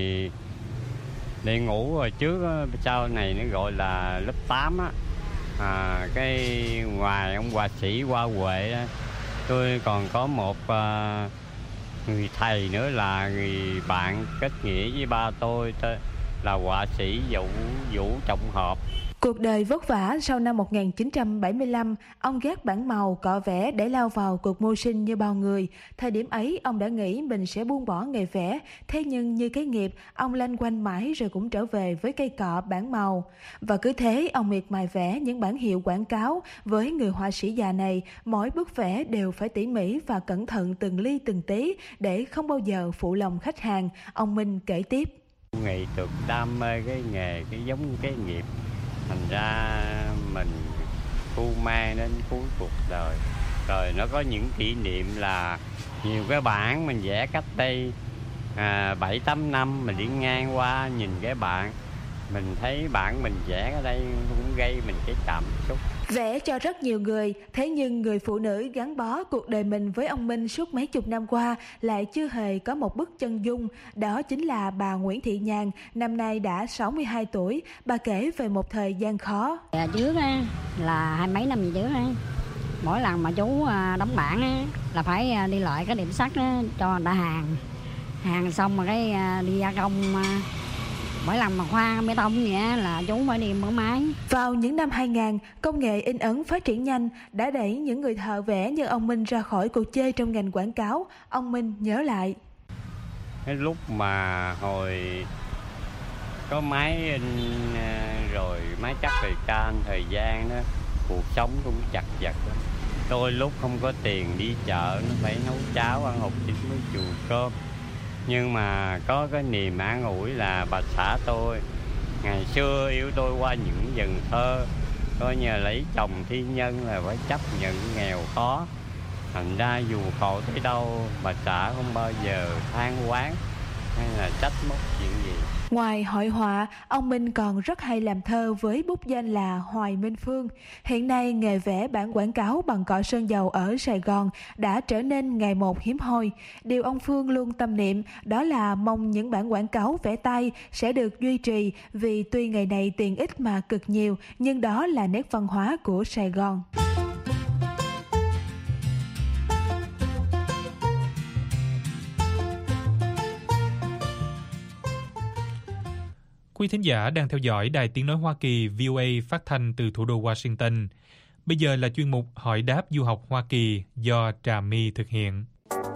địa ngũ hồi trước, sau này nó gọi là lớp tám á. À, cái ngoài ông họa sĩ Hoa Huệ á, tôi còn có một uh, người thầy nữa là người bạn kết nghĩa với ba tôi, là họa sĩ Vũ Vũ Trọng Hợp. Cuộc đời vất vả sau năm một nghìn chín trăm bảy mươi lăm, ông ghét bảng màu, cọ vẽ để lao vào cuộc mưu sinh như bao người. Thời điểm ấy, ông đã nghĩ mình sẽ buông bỏ nghề vẽ. Thế nhưng như cái nghiệp, ông lanh quanh mãi rồi cũng trở về với cây cọ bảng màu. Và cứ thế, ông miệt mài vẽ những bảng hiệu quảng cáo. Với người họa sĩ già này, mỗi bức vẽ đều phải tỉ mỉ và cẩn thận từng ly từng tí để không bao giờ phụ lòng khách hàng. Ông Minh kể tiếp. Nghệ thuật đam mê cái nghề, cái giống cái nghiệp. Thành ra mình cu mang đến cuối cuộc đời. Rồi nó có những kỷ niệm là nhiều cái bản mình vẽ cách đây à, bảy tám năm, mình đi ngang qua nhìn cái bản, mình thấy bản mình vẽ ở đây cũng gây mình cái cảm xúc. Vẽ cho rất nhiều người, thế nhưng người phụ nữ gắn bó cuộc đời mình với ông Minh suốt mấy chục năm qua lại chưa hề có một bức chân dung. Đó chính là bà Nguyễn Thị Nhàn, năm nay đã sáu mươi hai tuổi. Bà kể về một thời gian khó. Dạ, trước á, là hai mấy năm gì trước á, mỗi lần mà chú đóng bảng á, là phải đi lại cái điểm sắt á, cho người ta hàng. Hàng xong mà cái đi gia công. Mỗi lần mà khoa bê tông vậy là chú phải đi mở máy. Vào những năm hai nghìn, công nghệ in ấn phát triển nhanh đã đẩy những người thợ vẽ như ông Minh ra khỏi cuộc chơi trong ngành quảng cáo. Ông Minh nhớ lại. Cái lúc mà hồi có máy in rồi máy cắt thời can, thời gian đó, cuộc sống cũng chặt chặt. Tôi lúc không có tiền đi chợ, nó phải nấu cháo ăn hột chín với chùi cơm. Nhưng mà có cái niềm an ủi là bà xã tôi ngày xưa yêu tôi qua những vần thơ, coi như lấy chồng thi nhân là phải chấp nhận nghèo khó. Thành ra dù khổ tới đâu, bà xã không bao giờ than oán hay là trách móc chuyện gì. Ngoài hội họa, ông Minh còn rất hay làm thơ với bút danh là Hoài Minh Phương. Hiện nay, nghề vẽ bản quảng cáo bằng cọ sơn dầu ở Sài Gòn đã trở nên ngày một hiếm hoi. Điều ông Phương luôn tâm niệm đó là mong những bản quảng cáo vẽ tay sẽ được duy trì, vì tuy ngày này tiền ít mà cực nhiều, nhưng đó là nét văn hóa của Sài Gòn. Quý thính giả đang theo dõi Đài Tiếng Nói Hoa Kỳ V O A phát thanh từ thủ đô Washington. Bây giờ là chuyên mục Hỏi đáp du học Hoa Kỳ do Trà My thực hiện.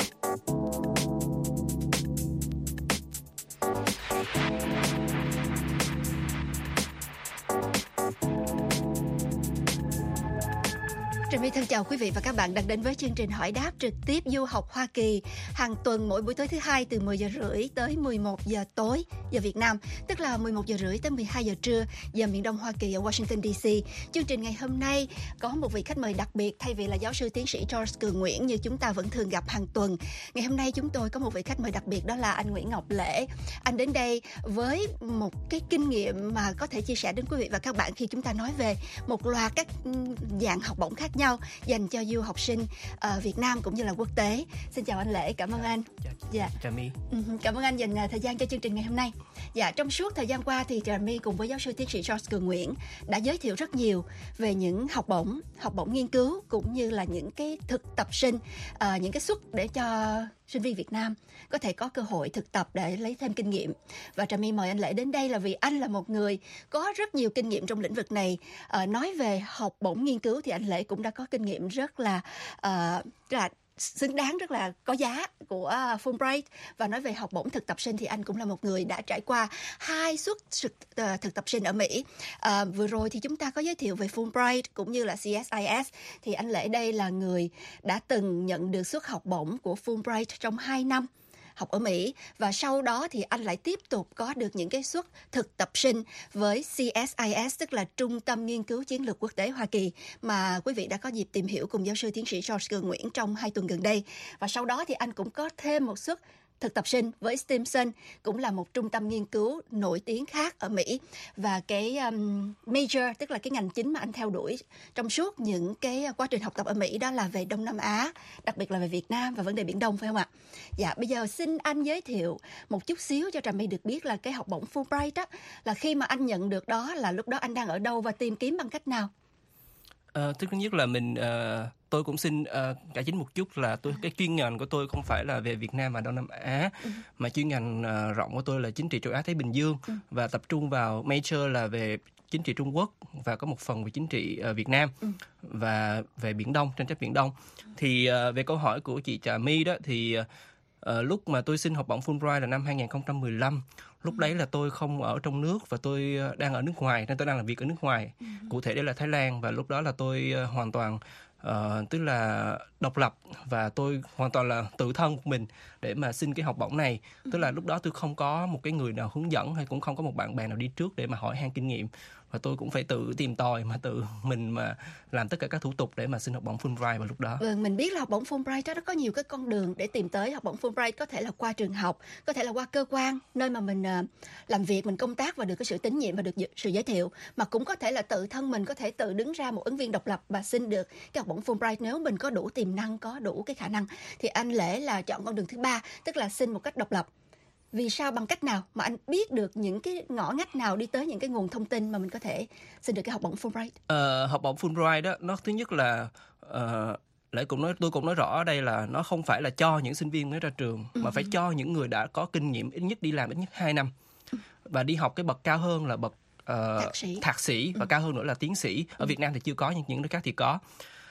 Trà My thân chào quý vị và các bạn đang đến với chương trình hỏi đáp trực tiếp du học Hoa Kỳ hàng tuần mỗi buổi tối thứ hai từ mười giờ rưỡi tới mười một giờ tối giờ Việt Nam, tức là mười một giờ rưỡi tới mười hai giờ trưa giờ miền Đông Hoa Kỳ ở Washington D C. Chương trình ngày hôm nay có một vị khách mời đặc biệt, thay vì là giáo sư tiến sĩ Charles Cường Nguyễn như chúng ta vẫn thường gặp hàng tuần. Ngày hôm nay chúng tôi có một vị khách mời đặc biệt, đó là anh Nguyễn Ngọc Lễ. Anh đến đây với một cái kinh nghiệm mà có thể chia sẻ đến quý vị và các bạn khi chúng ta nói về một loạt các dạng học bổng khác nhau dành cho du học sinh uh, Việt Nam cũng như là quốc tế. Xin chào anh Lễ, cảm ơn anh. Dạ. Trà My. Cảm ơn anh dành thời gian cho chương trình ngày hôm nay. Dạ, trong suốt thời gian qua thì Trà My cùng với giáo sư tiến sĩ Charles Cường Nguyễn đã giới thiệu rất nhiều về những học bổng, học bổng nghiên cứu cũng như là những cái thực tập sinh, uh, những cái suất để cho sinh viên Việt Nam có thể có cơ hội thực tập để lấy thêm kinh nghiệm. Và Trà My mời anh Lễ đến đây là vì anh là một người có rất nhiều kinh nghiệm trong lĩnh vực này. À, nói về học bổng nghiên cứu thì anh Lễ cũng đã có kinh nghiệm rất là uh, là xứng đáng, rất là có giá của Fulbright. Và nói về học bổng thực tập sinh thì anh cũng là một người đã trải qua hai suất thực tập sinh ở Mỹ. À, vừa rồi thì chúng ta có giới thiệu về Fulbright cũng như là xê ét i ét. Thì anh Lễ đây là người đã từng nhận được suất học bổng của Fulbright trong hai năm học ở Mỹ, và sau đó thì anh lại tiếp tục có được những cái suất thực tập sinh với xê ét i ét, tức là Trung tâm Nghiên cứu Chiến lược Quốc tế Hoa Kỳ, mà quý vị đã có dịp tìm hiểu cùng giáo sư tiến sĩ George Cường Nguyễn trong hai tuần gần đây. Và sau đó thì anh cũng có thêm một suất thực tập sinh với Stimson, cũng là một trung tâm nghiên cứu nổi tiếng khác ở Mỹ. Và cái um, major, tức là cái ngành chính mà anh theo đuổi trong suốt những cái quá trình học tập ở Mỹ, đó là về Đông Nam Á, đặc biệt là về Việt Nam và vấn đề Biển Đông, phải không ạ? Dạ, bây giờ xin anh giới thiệu một chút xíu cho Trà My được biết là cái học bổng Fulbright đó, là khi mà anh nhận được đó là lúc đó anh đang ở đâu và tìm kiếm bằng cách nào? À, thứ nhất là mình uh, tôi cũng xin uh, cải chính một chút là tôi cái chuyên ngành của tôi không phải là về Việt Nam và Đông Nam Á, ừ. mà chuyên ngành uh, rộng của tôi là chính trị châu Á Thái Bình Dương, ừ. và tập trung vào major là về chính trị Trung Quốc và có một phần về chính trị uh, Việt Nam, ừ. và về Biển Đông, tranh chấp Biển Đông. Thì uh, về câu hỏi của chị Trà My đó thì uh, lúc mà tôi xin học bổng Fulbright là năm hai không một lăm. Lúc đấy là tôi không ở trong nước và tôi đang ở nước ngoài, nên tôi đang làm việc ở nước ngoài. Ừ. Cụ thể đây là Thái Lan, và lúc đó là tôi hoàn toàn uh, tức là độc lập, và tôi hoàn toàn là tự thân của mình để mà xin cái học bổng này. Ừ. Tức là lúc đó tôi không có một cái người nào hướng dẫn hay cũng không có một bạn bè nào đi trước để mà hỏi han kinh nghiệm. Và tôi cũng phải tự tìm tòi mà tự mình mà làm tất cả các thủ tục để mà xin học bổng Fulbright vào lúc đó. Vâng, mình biết là học bổng Fulbright đó, nó có nhiều cái con đường để tìm tới học bổng Fulbright. Có thể là qua trường học, có thể là qua cơ quan nơi mà mình uh, làm việc, mình công tác và được cái sự tín nhiệm và được sự giới thiệu, mà cũng có thể là tự thân mình có thể tự đứng ra một ứng viên độc lập và xin được cái học bổng Fulbright nếu mình có đủ tiềm năng, có đủ cái khả năng. Thì anh Lễ là chọn con đường thứ ba, tức là xin một cách độc lập. Vì sao, bằng cách nào mà anh biết được những cái ngõ ngách nào đi tới những cái nguồn thông tin mà mình có thể xin được cái học bổng Fulbright? Ờ, học bổng Fulbright đó, nó thứ nhất là uh, Lễ cũng nói, tôi cũng nói rõ ở đây là nó không phải là cho những sinh viên mới ra trường, ừ. mà phải cho những người đã có kinh nghiệm ít nhất đi làm ít nhất hai năm, ừ. và đi học cái bậc cao hơn là bậc uh, thạc sĩ, thạc sĩ và ừ. cao hơn nữa là tiến sĩ. Ở ừ. Việt Nam thì chưa có, nhưng những nước khác thì có.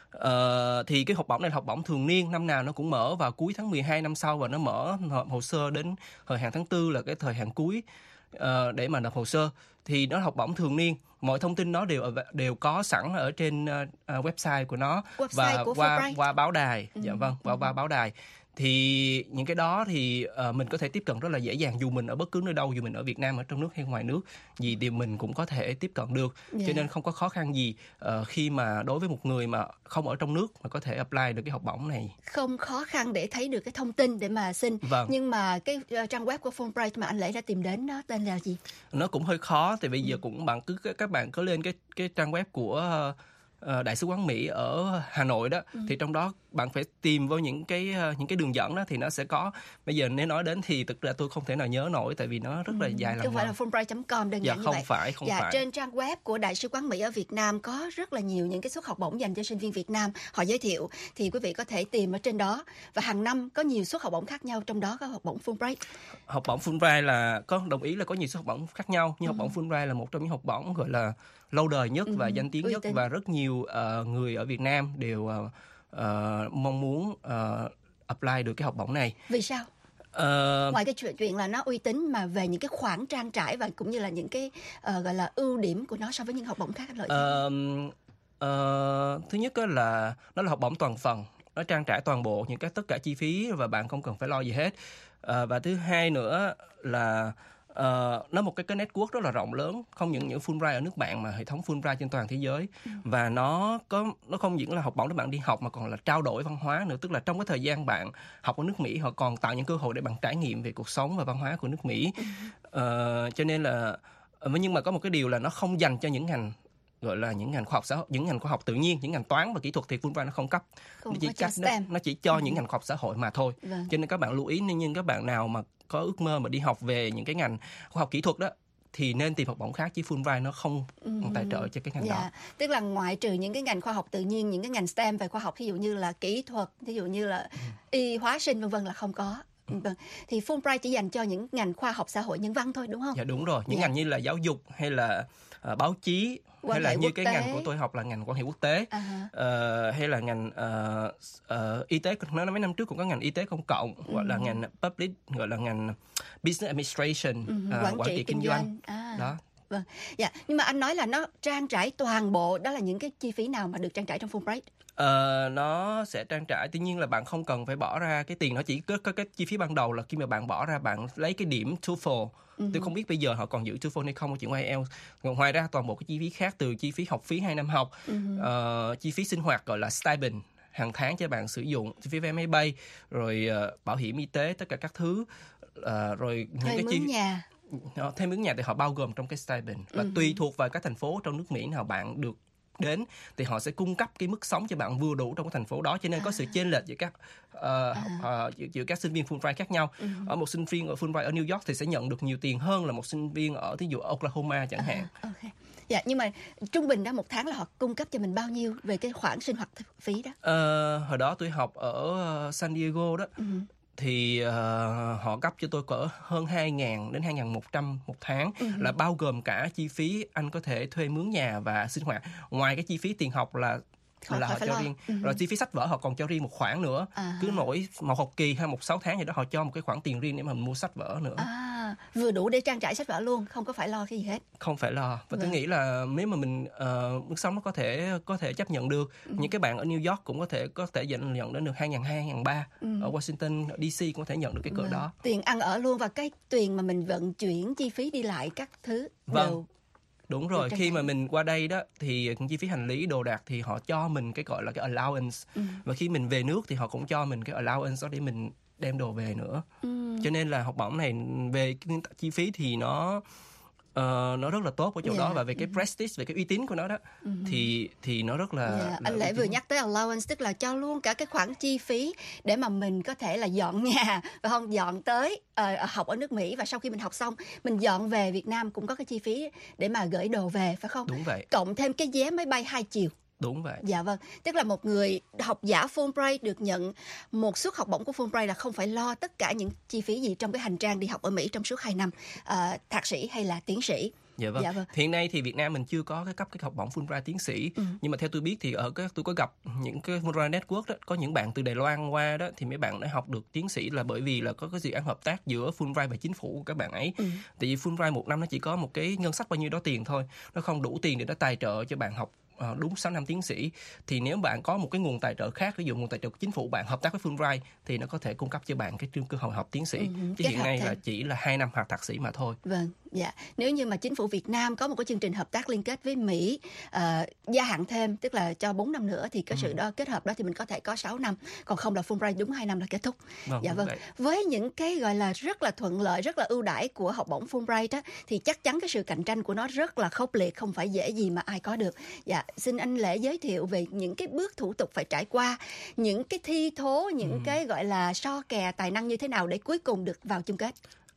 Uh, thì cái học bổng này là học bổng thường niên, năm nào nó cũng mở vào cuối tháng mười hai năm sau, và nó mở hồ sơ đến thời hạn tháng tư là cái thời hạn cuối uh, để mà nộp hồ sơ. Thì nó học bổng thường niên, mọi thông tin nó đều đều có sẵn ở trên uh, website của nó, website và của qua qua báo đài, ừ. dạ vâng, qua qua báo đài. Thì những cái đó thì uh, mình có thể tiếp cận rất là dễ dàng, dù mình ở bất cứ nơi đâu, dù mình ở Việt Nam, ở trong nước hay ngoài nước, gì thì mình cũng có thể tiếp cận được. Yeah. Cho nên không có khó khăn gì uh, khi mà đối với một người mà không ở trong nước mà có thể apply được cái học bổng này. Không khó khăn để thấy được cái thông tin để mà xin. Vâng. Nhưng mà cái uh, trang web của Fulbright mà anh Lễ đã tìm đến nó tên là gì? Nó cũng hơi khó, thì bây giờ ừ. cũng bạn cứ các bạn có lên cái cái trang web của uh, Đại sứ quán Mỹ ở Hà Nội đó, ừ. thì trong đó bạn phải tìm vào những cái những cái đường dẫn đó thì nó sẽ có. Bây giờ nếu nói đến thì thực ra tôi không thể nào nhớ nổi, tại vì nó rất là dài lằng. Không phải là fulbright chấm com đơn dạ, giản như không vậy. Phải, không dạ, phải. Trên trang web của Đại sứ quán Mỹ ở Việt Nam có rất là nhiều những cái suất học bổng dành cho sinh viên Việt Nam họ giới thiệu, thì quý vị có thể tìm ở trên đó. Và hàng năm có nhiều suất học bổng khác nhau, trong đó có học bổng Fulbright. Học bổng Fulbright là có đồng ý là có nhiều suất học bổng khác nhau, nhưng ừ. học bổng Fulbright là một trong những học bổng gọi là lâu đời nhất ừ. và danh tiếng nhất, và rất nhiều uh, người ở Việt Nam đều uh, uh, mong muốn uh, apply được cái học bổng này. Vì sao? Uh, Ngoài cái chuyện chuyện là nó uy tín, mà về những cái khoản trang trải và cũng như là những cái uh, gọi là ưu điểm của nó so với những học bổng khác, lợi uh, uh, thứ nhất là nó là học bổng toàn phần, nó trang trải toàn bộ những cái tất cả chi phí và bạn không cần phải lo gì hết. Uh, và thứ hai nữa là Uh, nó một cái cái network rất là rộng lớn, không những những Fulbright ở nước bạn mà hệ thống Fulbright trên toàn thế giới. ừ. Và nó có nó không những là học bổng để bạn đi học mà còn là trao đổi văn hóa nữa, tức là trong cái thời gian bạn học ở nước Mỹ họ còn tạo những cơ hội để bạn trải nghiệm về cuộc sống và văn hóa của nước Mỹ. ừ. uh, cho nên là nhưng mà có một cái điều là nó không dành cho những ngành gọi là những ngành khoa học xã hội, những ngành khoa học tự nhiên, những ngành toán và kỹ thuật thì Fulbright nó không cấp. Không nó chỉ cấp nó, nó chỉ cho ừ. những ngành khoa học xã hội mà thôi. Vâng. Cho nên các bạn lưu ý, nhưng các bạn nào mà có ước mơ mà đi học về những cái ngành khoa học kỹ thuật đó thì nên tìm học bổng khác, chứ Fulbright nó không ừ. tài trợ cho cái ngành dạ. đó. Tức là ngoại trừ những cái ngành khoa học tự nhiên, những cái ngành STEM về khoa học, ví dụ như là kỹ thuật, ví dụ như là ừ. y hóa sinh vân vân là không có. Vâng. Thì Fulbright chỉ dành cho những ngành khoa học xã hội nhân văn thôi, đúng không? Dạ đúng rồi, những dạ. ngành như là giáo dục hay là uh, báo chí, Quan hay là hệ như quốc cái tế. ngành của tôi học là ngành quan hệ quốc tế, À. uh, hay là ngành uh, uh, y tế. Nói mấy năm trước cũng có ngành y tế công cộng, Ừ. gọi là ngành public, gọi là ngành business administration, Ừ, uh, quản quản trị trị kinh kinh doanh. doanh. À. Đó. Vâng, dạ. Nhưng mà anh nói là nó trang trải toàn bộ, đó là những cái chi phí nào mà được trang trải trong Fulbright? Ờ, nó sẽ trang trải, tuy nhiên là bạn không cần phải bỏ ra cái tiền, nó chỉ có, có cái chi phí ban đầu là khi mà bạn bỏ ra, bạn lấy cái điểm TOEFL. Ừ. Tôi không biết bây giờ họ còn giữ TOEFL hay không ở chuyện i e lờ tê. Còn ngoài ra toàn bộ cái chi phí khác, từ chi phí học phí hai năm học, Ừ. ờ, chi phí sinh hoạt gọi là stipend hàng tháng cho bạn sử dụng, chi phí vé máy bay, rồi uh, bảo hiểm y tế, tất cả các thứ, uh, rồi những Thuê cái chi mướn nhà. Nó, thêm mướn nhà thì họ bao gồm trong cái stipend, và Ừ. tùy thuộc vào các thành phố trong nước Mỹ nào bạn được đến thì họ sẽ cung cấp cái mức sống cho bạn vừa đủ trong cái thành phố đó, cho nên có sự chênh lệch giữa các uh, uh, giữa, giữa các sinh viên Fulbright khác nhau. Ừ. Ở một sinh viên ở Fulbright ở New York thì sẽ nhận được nhiều tiền hơn là một sinh viên ở thí dụ Oklahoma chẳng hạn. Ok. Dạ, nhưng mà trung bình đó một tháng là họ cung cấp cho mình bao nhiêu về cái khoản sinh hoạt phí đó? Ờ, hồi đó tôi học ở San Diego đó, Ừ. thì uh, họ cấp cho tôi cỡ hơn hai nghìn đến hai nghìn một trăm một tháng, Ừ. là bao gồm cả chi phí anh có thể thuê mướn nhà và sinh hoạt. Ngoài cái chi phí tiền học là Họ là phải họ phải cho lo. riêng, Ừ. rồi chi phí sách vở họ còn cho riêng một khoản nữa. À. Cứ mỗi một học kỳ hay một sáu tháng gì đó họ cho một cái khoản tiền riêng để mà mình mua sách vở nữa. À, vừa đủ để trang trải sách vở luôn, không có phải lo cái gì hết. Không phải lo. Và Vâng. tôi nghĩ là nếu mà mình uh, mức sống nó có thể có thể chấp nhận được. Ừ. Những cái bạn ở New York cũng có thể có thể nhận nhận đến được hai nghìn hai, hai nghìn ba. Ừ. Ở Washington, đê xê cũng có thể nhận được cái cỡ Vâng. đó. Tiền ăn ở luôn, và cái tiền mà mình vận chuyển, chi phí đi lại các thứ Vâng. đều. Đúng rồi, Được trang khi trải. mà mình qua đây đó thì chi phí hành lý đồ đạc thì họ cho mình cái gọi là cái allowance. Ừ. Và khi mình về nước thì họ cũng cho mình cái allowance đó để mình đem đồ về nữa. Ừ. Cho nên là học bổng này về cái chi phí thì nó uh, nó rất là tốt ở chỗ Dạ. đó, và về cái prestige, về cái uy tín của nó đó, Ừ. thì thì nó rất là, Dạ, là anh uy Lễ tín. vừa nhắc tới allowance, tức là cho luôn cả cái khoản chi phí để mà mình có thể là dọn nhà và không dọn tới ờ, học ở nước Mỹ, và sau khi mình học xong mình dọn về Việt Nam cũng có cái chi phí để mà gửi đồ về, phải không? Đúng vậy, Cộng thêm cái vé máy bay hai chiều. đúng vậy. Dạ vâng, tức là một người học giả Fulbright được nhận một suất học bổng của Fulbright là không phải lo tất cả những chi phí gì trong cái hành trang đi học ở Mỹ trong suốt hai năm, ờ, thạc sĩ hay là tiến sĩ. Dạ vâng. Dạ vâng. Hiện nay thì Việt Nam mình chưa có cái cấp cái học bổng Fulbright tiến sĩ, Ừ. nhưng mà theo tôi biết thì ở cái tôi có gặp những cái Fulbright Network đó, có những bạn từ Đài Loan qua đó thì mấy bạn đã học được tiến sĩ là bởi vì là có cái dự án hợp tác giữa Fulbright và chính phủ của các bạn ấy. Ừ. Tại vì Fulbright một năm nó chỉ có một cái ngân sách bao nhiêu đó tiền thôi, nó không đủ tiền để nó tài trợ cho bạn học ờ, đúng sáu năm tiến sĩ. Thì nếu bạn có một cái nguồn tài trợ khác, ví dụ nguồn tài trợ của chính phủ, bạn hợp tác với Fulbright thì nó có thể cung cấp cho bạn cái cơ hội học tiến sĩ. Ừ, Chứ kết hiện hợp nay thêm. là chỉ là hai năm học thạc sĩ mà thôi. Vâng, dạ. Nếu như mà chính phủ Việt Nam có một cái chương trình hợp tác liên kết với Mỹ, ờ, gia hạn thêm, tức là cho bốn năm nữa, thì cái sự đó kết hợp đó thì mình có thể có sáu năm, còn không là Fulbright đúng hai năm là kết thúc. Vâng, Dạ đúng vâng. vậy. Với những cái gọi là rất là thuận lợi, rất là ưu đãi của học bổng Fulbright á, thì chắc chắn cái sự cạnh tranh của nó rất là khốc liệt, không phải dễ gì mà ai có được. Dạ, xin anh Lễ giới thiệu về những cái bước thủ tục phải trải qua, những cái thi thố, những Ừ. cái gọi là so kè tài năng như thế nào để cuối cùng được vào chung kết.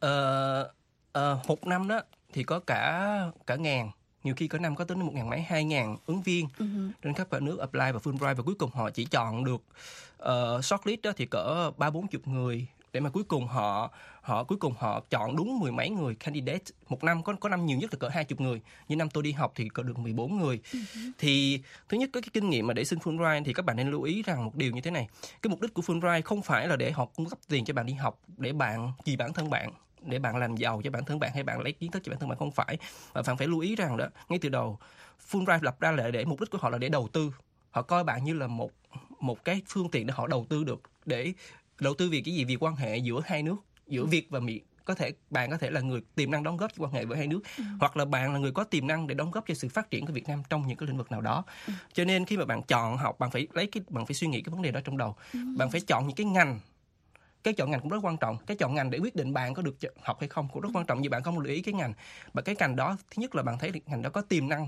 Ờ, ờ, một năm đó thì có cả cả ngàn, nhiều khi có năm có tới một ngàn mấy, hai ngàn ứng viên Ừ. trên khắp cả nước apply vào Fulbright, và cuối cùng họ chỉ chọn được uh, shortlist đó thì cỡ ba bốn chục người, để mà cuối cùng họ họ cuối cùng họ chọn đúng mười mấy người candidate. Một năm có có năm nhiều nhất là cỡ hai chục người, như năm tôi đi học thì cỡ được mười bốn người. Thì thứ nhất, cái, cái kinh nghiệm mà để xin Fulbright thì các bạn nên lưu ý rằng một điều như thế này: cái mục đích của Fulbright không phải là để họ cung cấp tiền cho bạn đi học để bạn vì bản thân bạn, để bạn làm giàu cho bản thân bạn, hay bạn lấy kiến thức cho bản thân bạn, không phải. Và bạn phải lưu ý rằng đó, ngay từ đầu Fulbright lập ra là để mục đích của họ là để đầu tư. Họ coi bạn như là một một cái phương tiện để họ đầu tư được, để đầu tư vì cái gì? Vì quan hệ giữa hai nước, giữa Việt và Mỹ. Có thể bạn có thể là người tiềm năng đóng góp cho quan hệ với hai nước, ừ. hoặc là bạn là người có tiềm năng để đóng góp cho sự phát triển của Việt Nam trong những cái lĩnh vực nào đó. Ừ. Cho nên khi mà bạn chọn học, bạn phải lấy cái bạn phải suy nghĩ cái vấn đề đó trong đầu. Ừ. Bạn phải chọn những cái ngành. Cái chọn ngành cũng rất quan trọng. Cái chọn ngành để quyết định bạn có được học hay không cũng rất quan trọng. Như bạn không lưu ý cái ngành, và cái ngành đó thứ nhất là bạn thấy ngành đó có tiềm năng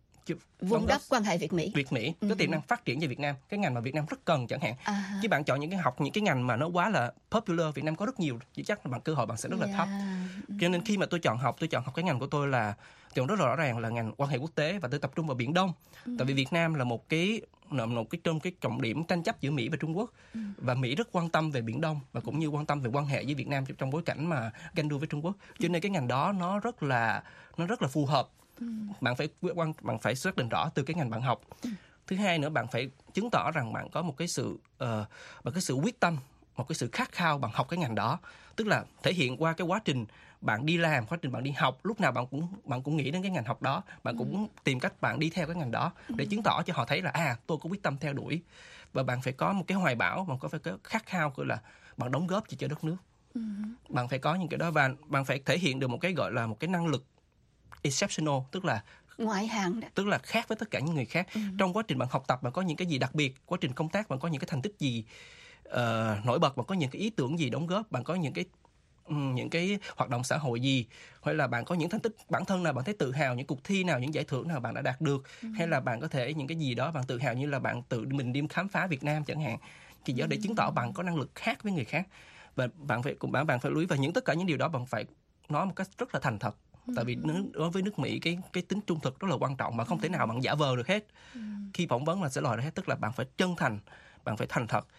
vun đắp quan hệ Việt Mỹ, Việt Mỹ ừ. có tiềm năng phát triển cho Việt Nam, cái ngành mà Việt Nam rất cần chẳng hạn. À. Chứ bạn chọn những cái học những cái ngành mà nó quá là popular, Việt Nam có rất nhiều, chỉ chắc là bằng cơ hội bạn sẽ rất là yeah. thấp. Cho nên khi mà tôi chọn học, tôi chọn học cái ngành của tôi là chọn rất rõ ràng là ngành quan hệ quốc tế, và tôi tập trung vào Biển Đông. Ừ. Tại vì Việt Nam là một cái một cái trong cái trọng điểm tranh chấp giữa Mỹ và Trung Quốc, ừ. và Mỹ rất quan tâm về Biển Đông, và cũng như quan tâm về quan hệ với Việt Nam trong bối cảnh mà ganh đua với Trung Quốc. Cho nên cái ngành đó nó rất là nó rất là phù hợp. Ừ. Bạn phải quan bạn phải xác định rõ từ cái ngành bạn học. Ừ. Thứ hai nữa, bạn phải chứng tỏ rằng bạn có một cái sự uh, một cái sự quyết tâm, một cái sự khát khao bạn học cái ngành đó. Tức là thể hiện qua cái quá trình bạn đi làm, quá trình bạn đi học, lúc nào bạn cũng bạn cũng nghĩ đến cái ngành học đó, bạn cũng ừ. tìm cách bạn đi theo cái ngành đó để chứng tỏ cho họ thấy là à, tôi có quyết tâm theo đuổi. Và bạn phải có một cái hoài bão, bạn có phải có khát khao gọi là bạn đóng góp cho đất nước. Ừ. Bạn phải có những cái đó và bạn phải thể hiện được một cái gọi là một cái năng lực exceptional, tức là ngoại hạng, tức là khác với tất cả những người khác. Ừ. Trong quá trình bạn học tập bạn có những cái gì đặc biệt, quá trình công tác bạn có những cái thành tích gì uh, nổi bật, bạn có những cái ý tưởng gì đóng góp, bạn có những cái um, những cái hoạt động xã hội gì, hay là bạn có những thành tích bản thân nào bạn thấy tự hào, những cuộc thi nào, những giải thưởng nào bạn đã đạt được, ừ. hay là bạn có thể những cái gì đó bạn tự hào như là bạn tự mình đi khám phá Việt Nam chẳng hạn. Thì đó để chứng tỏ bạn có năng lực khác với người khác. Và bạn phải cùng bạn bạn phải lưu ý và những tất cả những điều đó bạn phải nói một cách rất là thành thật. Tại vì đối với nước Mỹ cái cái tính trung thực rất là quan trọng, mà không thể nào bạn giả vờ được hết. Khi phỏng vấn là sẽ lòi ra hết, tức là bạn phải chân thành, bạn phải thành thật.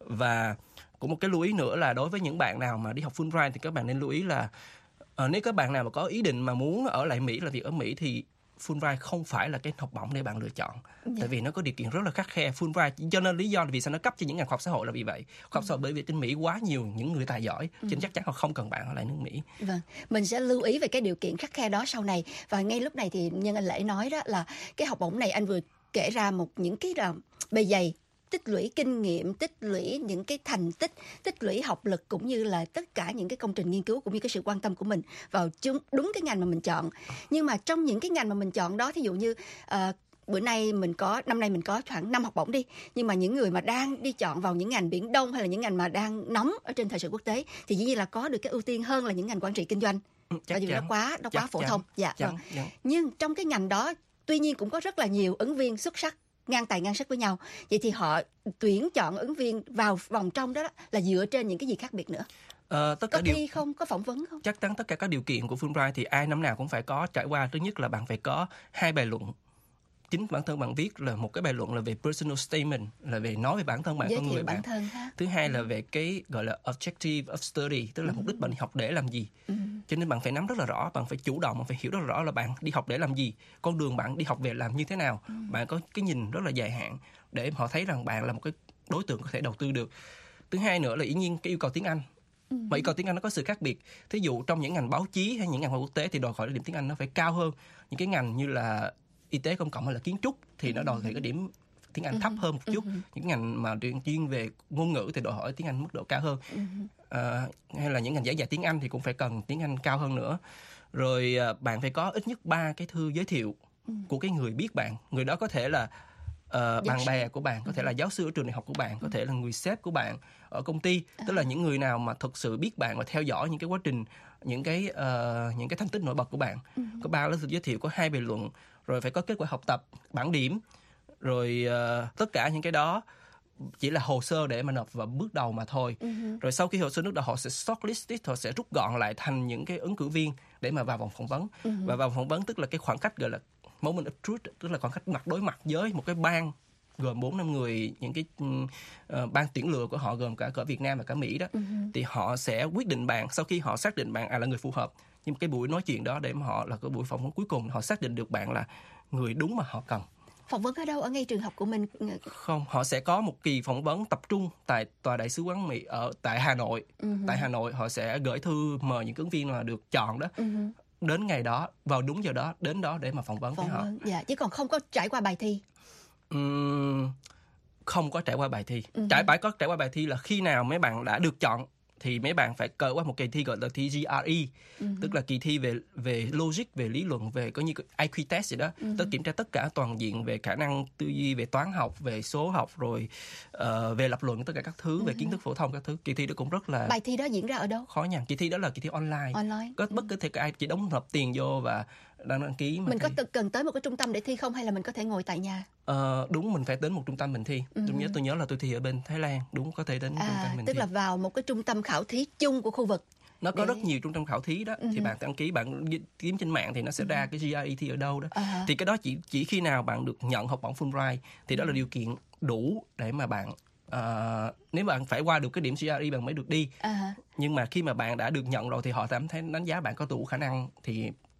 Và cũng một cái lưu ý nữa là đối với những bạn nào mà đi học Fulbright thì các bạn nên lưu ý là uh, nếu các bạn nào mà có ý định mà muốn ở lại Mỹ, làm việc ở Mỹ thì Fulbright không phải là cái học bổng để bạn lựa chọn. Yeah. Tại vì nó có điều kiện rất là khắt khe. Fulbright cho nên lý do là vì sao nó cấp cho những ngành khoa học xã hội là vì vậy. Khoa học xã hội bởi vì trên Mỹ quá nhiều những người tài giỏi, cho nên chắc chắn họ không cần bạn ở lại nước Mỹ. Vâng, mình sẽ lưu ý về cái điều kiện khắt khe đó sau này. Và ngay lúc này thì nhân anh Lễ nói đó là cái học bổng này anh vừa kể ra một những cái là bề dày, tích lũy kinh nghiệm, tích lũy những cái thành tích, tích lũy học lực cũng như là tất cả những cái công trình nghiên cứu cũng như cái sự quan tâm của mình vào đúng cái ngành mà mình chọn. Nhưng mà trong những cái ngành mà mình chọn đó, thí dụ như uh, bữa nay mình có năm nay mình có khoảng năm học bổng đi, nhưng mà những người mà đang đi chọn vào những ngành Biển Đông hay là những ngành mà đang nóng ở trên thời sự quốc tế thì dĩ nhiên là có được cái ưu tiên hơn là những ngành quản trị kinh doanh. Tại vì nó quá nó quá phổ thông. Dạ. Vâng. Nhưng trong cái ngành đó tuy nhiên cũng có rất là nhiều ứng viên xuất sắc, ngang tài ngang sức với nhau. Vậy thì họ tuyển chọn ứng viên vào vòng trong đó, đó là dựa trên những cái gì khác biệt nữa? Ờ, tất cả có điều... thi không? Có phỏng vấn không? Chắc chắn tất cả các điều kiện của Fulbright thì ai năm nào cũng phải có trải qua. Thứ nhất là bạn phải có hai bài luận. Chính bản thân bạn viết là một cái bài luận là về personal statement, là về nói về bản thân bạn, giới con người bản bạn. Thân, Thứ hai là về cái gọi là objective of study, tức là ừ. mục đích bạn đi học để làm gì. Ừ. Cho nên bạn phải nắm rất là rõ, bạn phải chủ động, bạn phải hiểu rất là rõ là bạn đi học để làm gì, con đường bạn đi học về làm như thế nào. Ừ. Bạn có cái nhìn rất là dài hạn để họ thấy rằng bạn là một cái đối tượng có thể đầu tư được. Thứ hai nữa là dĩ nhiên cái yêu cầu tiếng Anh. Ừ. Mà yêu cầu tiếng Anh nó có sự khác biệt. Thí dụ trong những ngành báo chí hay những ngành khoa quốc tế thì đòi hỏi điểm tiếng Anh nó phải cao hơn. Những cái ngành như là y tế công cộng hay là kiến trúc thì nó đòi hỏi cái điểm tiếng Anh thấp hơn một chút. Uh-huh. Những ngành mà chuyên về ngôn ngữ thì đòi hỏi tiếng Anh mức độ cao hơn. Uh-huh. À, hay là những ngành giảng dạy tiếng Anh thì cũng phải cần tiếng Anh cao hơn nữa. Rồi à, bạn phải có ít nhất ba cái thư giới thiệu uh-huh. của cái người biết bạn. Người đó có thể là uh, bạn bè của bạn, có thể là giáo sư ở trường đại học của bạn, có thể là người sếp của bạn ở công ty. Uh-huh. Tức là những người nào mà thực sự biết bạn và theo dõi những cái quá trình, những cái uh, những cái thành tích nổi bật của bạn. Uh-huh. Có ba lá thư giới thiệu, có hai bài luận, rồi phải có kết quả học tập, bảng điểm, rồi uh, tất cả những cái đó chỉ là hồ sơ để mà nộp vào bước đầu mà thôi. Uh-huh. Rồi sau khi hồ sơ bước đầu họ sẽ shortlist, họ sẽ rút gọn lại thành những cái ứng cử viên để mà vào vòng phỏng vấn. Uh-huh. Và vào phỏng vấn tức là cái khoảng cách gọi là moment of truth, tức là khoảng cách mặt đối mặt với một cái ban gồm bốn năm người, những cái uh, ban tuyển lựa của họ gồm cả cả Việt Nam và cả Mỹ đó. Uh-huh. Thì họ sẽ quyết định bạn, sau khi họ xác định bạn à, là người phù hợp. Nhưng cái buổi nói chuyện đó để mà họ là cái buổi phỏng vấn cuối cùng, họ xác định được bạn là người đúng mà họ cần. Phỏng vấn ở đâu? Ở ngay trường học của mình? Không, họ sẽ có một kỳ phỏng vấn tập trung tại tòa đại sứ quán Mỹ ở tại Hà Nội. Uh-huh. Tại Hà Nội họ sẽ gửi thư mời những ứng viên mà được chọn đó. Uh-huh. Đến ngày đó, vào đúng giờ đó, đến đó để mà phỏng vấn phỏng với họ. Vấn, dạ, chứ còn không có trải qua bài thi. Uhm, không có trải qua bài thi. Uh-huh. Trải phải có trải qua bài thi là khi nào mấy bạn đã được chọn thì mấy bạn phải cờ qua một kỳ thi gọi là thi giê rờ e, uh-huh. tức là kỳ thi về về logic, về lý luận, về có như i kiu test gì đó, uh-huh. tức kiểm tra tất cả toàn diện về khả năng tư duy, về toán học, về số học, rồi uh, về lập luận, tất cả các thứ, uh-huh. về kiến thức phổ thông các thứ. Kỳ thi đó cũng rất là bài thi đó diễn ra ở đâu? Khó nhằn. Kỳ thi đó là kỳ thi online. Online. Có uh-huh. bất cứ thể ai chỉ đóng nộp tiền vô và đăng đăng ký. Mình thi. có cần tới một cái trung tâm để thi không hay là mình có thể ngồi tại nhà? Uh, đúng, mình phải đến một trung tâm mình thi. Uh-huh. Tôi nhớ tôi nhớ là tôi thi ở bên Thái Lan, đúng, có thể đến à, trung tâm mình tức thi. Tức là vào một cái trung tâm khảo thí chung của khu vực. Nó có để... rất nhiều trung tâm khảo thí đó. Uh-huh. Thì bạn đăng ký, bạn kiếm trên mạng thì nó sẽ uh-huh. ra cái giê rờ e thi ở đâu đó. Uh-huh. Thì cái đó chỉ chỉ khi nào bạn được nhận học bổng Fulbright thì đó uh-huh. là điều kiện đủ để mà bạn uh, nếu bạn phải qua được cái điểm giê rờ e bạn mới được đi. Uh-huh. Nhưng mà khi mà bạn đã được nhận rồi thì họ cảm thấy đánh giá bạn có đủ khả năng thì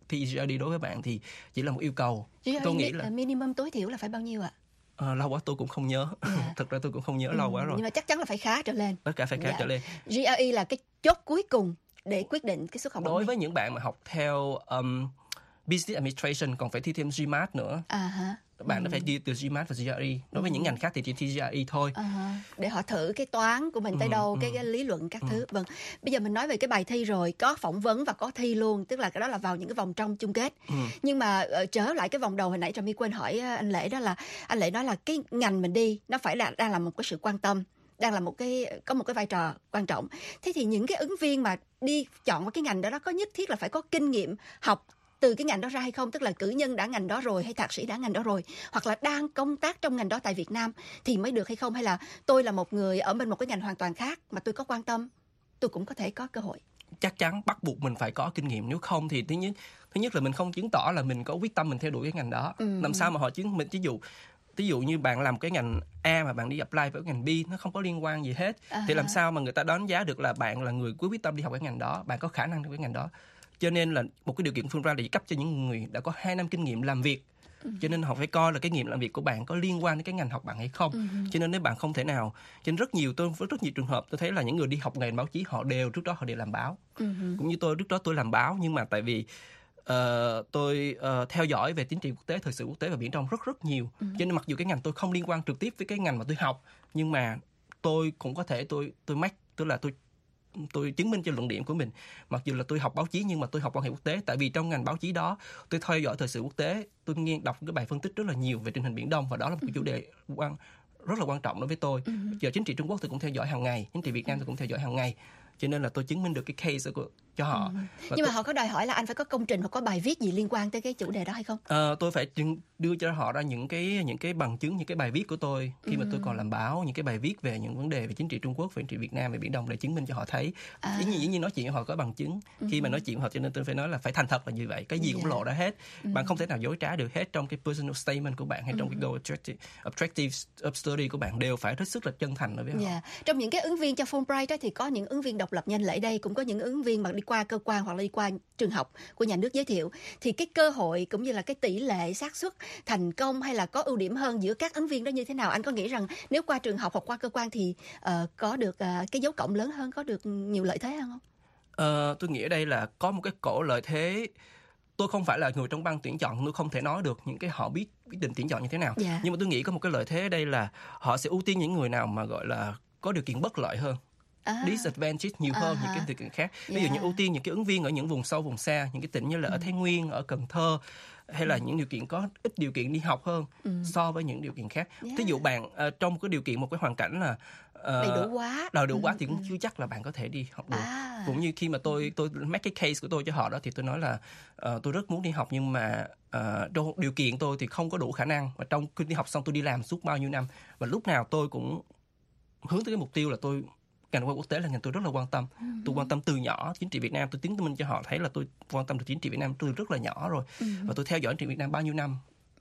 thi giê rờ đê đối với bạn thì chỉ là một yêu cầu. giê rờ đê Tôi nghĩ là minimum tối thiểu là phải bao nhiêu ạ? À, lâu quá tôi cũng không nhớ. Yeah. Thực ra tôi cũng không nhớ, ừ, lâu quá rồi. Nhưng mà chắc chắn là phải khá trở lên. Tất cả phải khá Yeah. trở lên. giê rờ e là cái chốt cuối cùng để quyết định cái suất học bổng. Đối với những bạn mà học theo um, Business Administration còn phải thi thêm GMAT nữa. À hả. Bạn ừ. đã phải đi từ GMAT và giê rờ e. Đối với ừ. những ngành khác thì chỉ thi giê rờ e thôi. À, để họ thử cái toán của mình tới ừ, đâu, ừ. cái, cái lý luận các ừ. thứ. Vâng. Bây giờ mình nói về cái bài thi rồi, có phỏng vấn và có thi luôn, tức là cái đó là vào những cái vòng trong chung kết. Ừ. Nhưng mà uh, trở lại cái vòng đầu hồi nãy Trà My quên hỏi uh, anh Lễ, đó là anh Lễ nói là cái ngành mình đi nó phải là đang là một cái sự quan tâm, đang là một cái có một cái vai trò quan trọng. Thế thì những cái ứng viên mà đi chọn một cái ngành đó, đó có nhất thiết là phải có kinh nghiệm học từ cái ngành đó ra hay không? Tức là cử nhân đã ngành đó rồi hay thạc sĩ đã ngành đó rồi, hoặc là đang công tác trong ngành đó tại Việt Nam thì mới được hay không? Hay là tôi là một người ở bên một cái ngành hoàn toàn khác mà tôi có quan tâm, tôi cũng có thể có cơ hội? Chắc chắn bắt buộc mình phải có kinh nghiệm, nếu không thì thứ nhất thứ nhất là mình không chứng tỏ là mình có quyết tâm mình theo đuổi cái ngành đó. Ừ. Làm sao mà họ chứng mình, ví dụ ví dụ như bạn làm cái ngành A mà bạn đi apply với ngành B, nó không có liên quan gì hết, à, thì làm sao mà người ta đánh giá được là bạn là người quyết tâm đi học cái ngành đó, bạn có khả năng trong cái ngành đó. Cho nên là một cái điều kiện Fulbright để cấp cho những người đã có hai năm kinh nghiệm làm việc. Ừ. Cho nên họ phải coi là cái nghiệm làm việc của bạn có liên quan đến cái ngành học bạn hay không. Ừ. Cho nên nếu bạn không thể nào, cho nên rất nhiều tôi với rất nhiều trường hợp tôi thấy là những người đi học ngành báo chí họ đều trước đó họ đều làm báo. Ừ. Cũng như tôi trước đó tôi làm báo, nhưng mà tại vì uh, tôi uh, theo dõi về chính trị quốc tế, thời sự quốc tế và biển Đông rất rất nhiều. Ừ. Cho nên mặc dù cái ngành tôi không liên quan trực tiếp với cái ngành mà tôi học, nhưng mà tôi cũng có thể tôi tôi make, tức là tôi tôi chứng minh cho luận điểm của mình. Mặc dù là tôi học báo chí nhưng mà tôi học quan hệ quốc tế, tại vì trong ngành báo chí đó tôi theo dõi thời sự quốc tế, tôi nghe đọc cái bài phân tích rất là nhiều về tình hình Biển Đông, và đó là một cái chủ đề quan rất là quan trọng đối với tôi. Giờ chính trị Trung Quốc tôi cũng theo dõi hàng ngày, chính trị Việt Nam tôi cũng theo dõi hàng ngày, cho nên là tôi chứng minh được cái case của cho họ. Ừ. Nhưng tôi... mà họ có đòi hỏi là anh phải có công trình hoặc có bài viết gì liên quan tới cái chủ đề đó hay không? À, tôi phải đưa cho họ ra những cái những cái bằng chứng, những cái bài viết của tôi khi ừ. mà tôi còn làm báo, những cái bài viết về những vấn đề về chính trị Trung Quốc, về chính trị Việt Nam, về Biển Đông để chứng minh cho họ thấy. À. Dĩ nhiên, dĩ nhiên nói chuyện với họ có bằng chứng. Ừ. Khi mà nói chuyện với họ, cho nên tôi phải nói là phải thành thật là như vậy. Cái gì cũng yeah. lộ ra hết. Ừ. Bạn không thể nào dối trá được hết trong cái personal statement của bạn hay trong ừ. cái goal objective of study của bạn, đều phải hết sức là chân thành đối với họ. Yeah. Trong những cái ứng viên cho Fulbright đó thì có những ứng viên độc lập như anh Lễ đây, cũng có những ứng viên mà đi qua cơ quan hoặc là đi qua trường học của nhà nước giới thiệu, thì cái cơ hội cũng như là cái tỷ lệ xác suất thành công hay là có ưu điểm hơn giữa các ứng viên đó như thế nào? Anh có nghĩ rằng nếu qua trường học hoặc qua cơ quan thì uh, có được uh, cái dấu cộng lớn hơn, có được nhiều lợi thế hơn không? Uh, tôi nghĩ ở đây là có một cái cổ lợi thế. Tôi không phải là người trong ban tuyển chọn, tôi không thể nói được những cái họ biết quyết định tuyển chọn như thế nào. Yeah. Nhưng mà tôi nghĩ có một cái lợi thế ở đây là họ sẽ ưu tiên những người nào mà gọi là có điều kiện bất lợi hơn. À. Disadvantage nhiều hơn à. những cái điều kiện khác. Ví yeah. dụ như ưu tiên những cái ứng viên ở những vùng sâu vùng xa, những cái tỉnh như là ừ. ở Thái Nguyên, ở Cần Thơ, hay là ừ. những điều kiện có ít điều kiện đi học hơn ừ. so với những điều kiện khác. Yeah. Ví dụ bạn uh, trong một cái điều kiện, một cái hoàn cảnh là uh, đầy đủ quá, đầy đủ quá ừ. thì cũng chưa chắc là bạn có thể đi học được. À. Cũng như khi mà tôi tôi make cái case của tôi cho họ đó, thì tôi nói là uh, tôi rất muốn đi học, nhưng mà uh, điều kiện tôi thì không có đủ khả năng. Và trong khi đi học xong tôi đi làm suốt bao nhiêu năm, và lúc nào tôi cũng hướng tới cái mục tiêu là tôi ngành quan quốc tế là ngành tôi rất là quan tâm. Ừ. Tôi quan tâm từ nhỏ chính trị Việt Nam, tôi chứng minh cho họ thấy là tôi quan tâm được chính trị Việt Nam từ rất là nhỏ rồi. Ừ. Và tôi theo dõi chính trị Việt Nam bao nhiêu năm,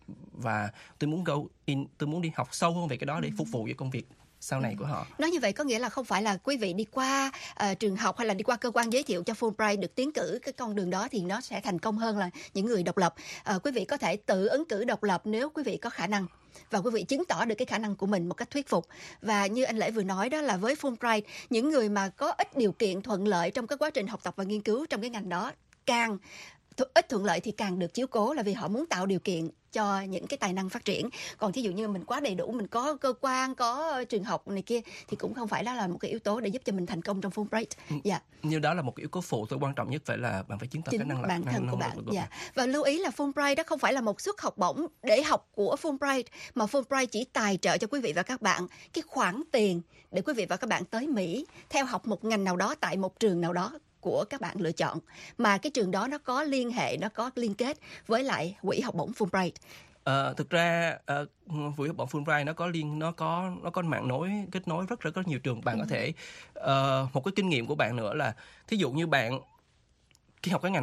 và tôi muốn go in, tôi muốn đi học sâu hơn về cái đó để phục vụ cho công việc sau này của họ. Nói như vậy có nghĩa là không phải là quý vị đi qua uh, trường học hay là đi qua cơ quan giới thiệu cho Fulbright được tiến cử cái con đường đó thì nó sẽ thành công hơn là những người độc lập. Uh, quý vị có thể tự ứng cử độc lập nếu quý vị có khả năng và quý vị chứng tỏ được cái khả năng của mình một cách thuyết phục. Và như anh Lễ vừa nói đó, là với Fulbright, những người mà có ít điều kiện thuận lợi trong cái quá trình học tập và nghiên cứu trong cái ngành đó, càng ít thuận lợi thì càng được chiếu cố, là vì họ muốn tạo điều kiện cho những cái tài năng phát triển. Còn thí dụ như mình quá đầy đủ, mình có cơ quan, có trường học này kia, thì cũng không phải đó là một cái yếu tố để giúp cho mình thành công trong Fulbright. Dạ. Nhưng đó là một cái yếu tố phụ thôi, quan trọng nhất phải là bạn phải chứng tỏ khả năng bản thân năng của bạn. Dạ. Và lưu ý là Fulbright đó không phải là một suất học bổng để học của Fulbright, mà Fulbright chỉ tài trợ cho quý vị và các bạn cái khoản tiền để quý vị và các bạn tới Mỹ theo học một ngành nào đó tại một trường nào đó của các bạn lựa chọn, mà cái trường đó nó có liên hệ, nó có liên kết với lại quỹ học bổng Fulbright. À, thực ra à, quỹ học bổng Fulbright nó có liên nó có nó có mạng nối, kết nối rất rất rất nhiều trường. Bạn ừ. có thể uh, một cái kinh nghiệm của bạn nữa là thí dụ như bạn khi học cái ngành đó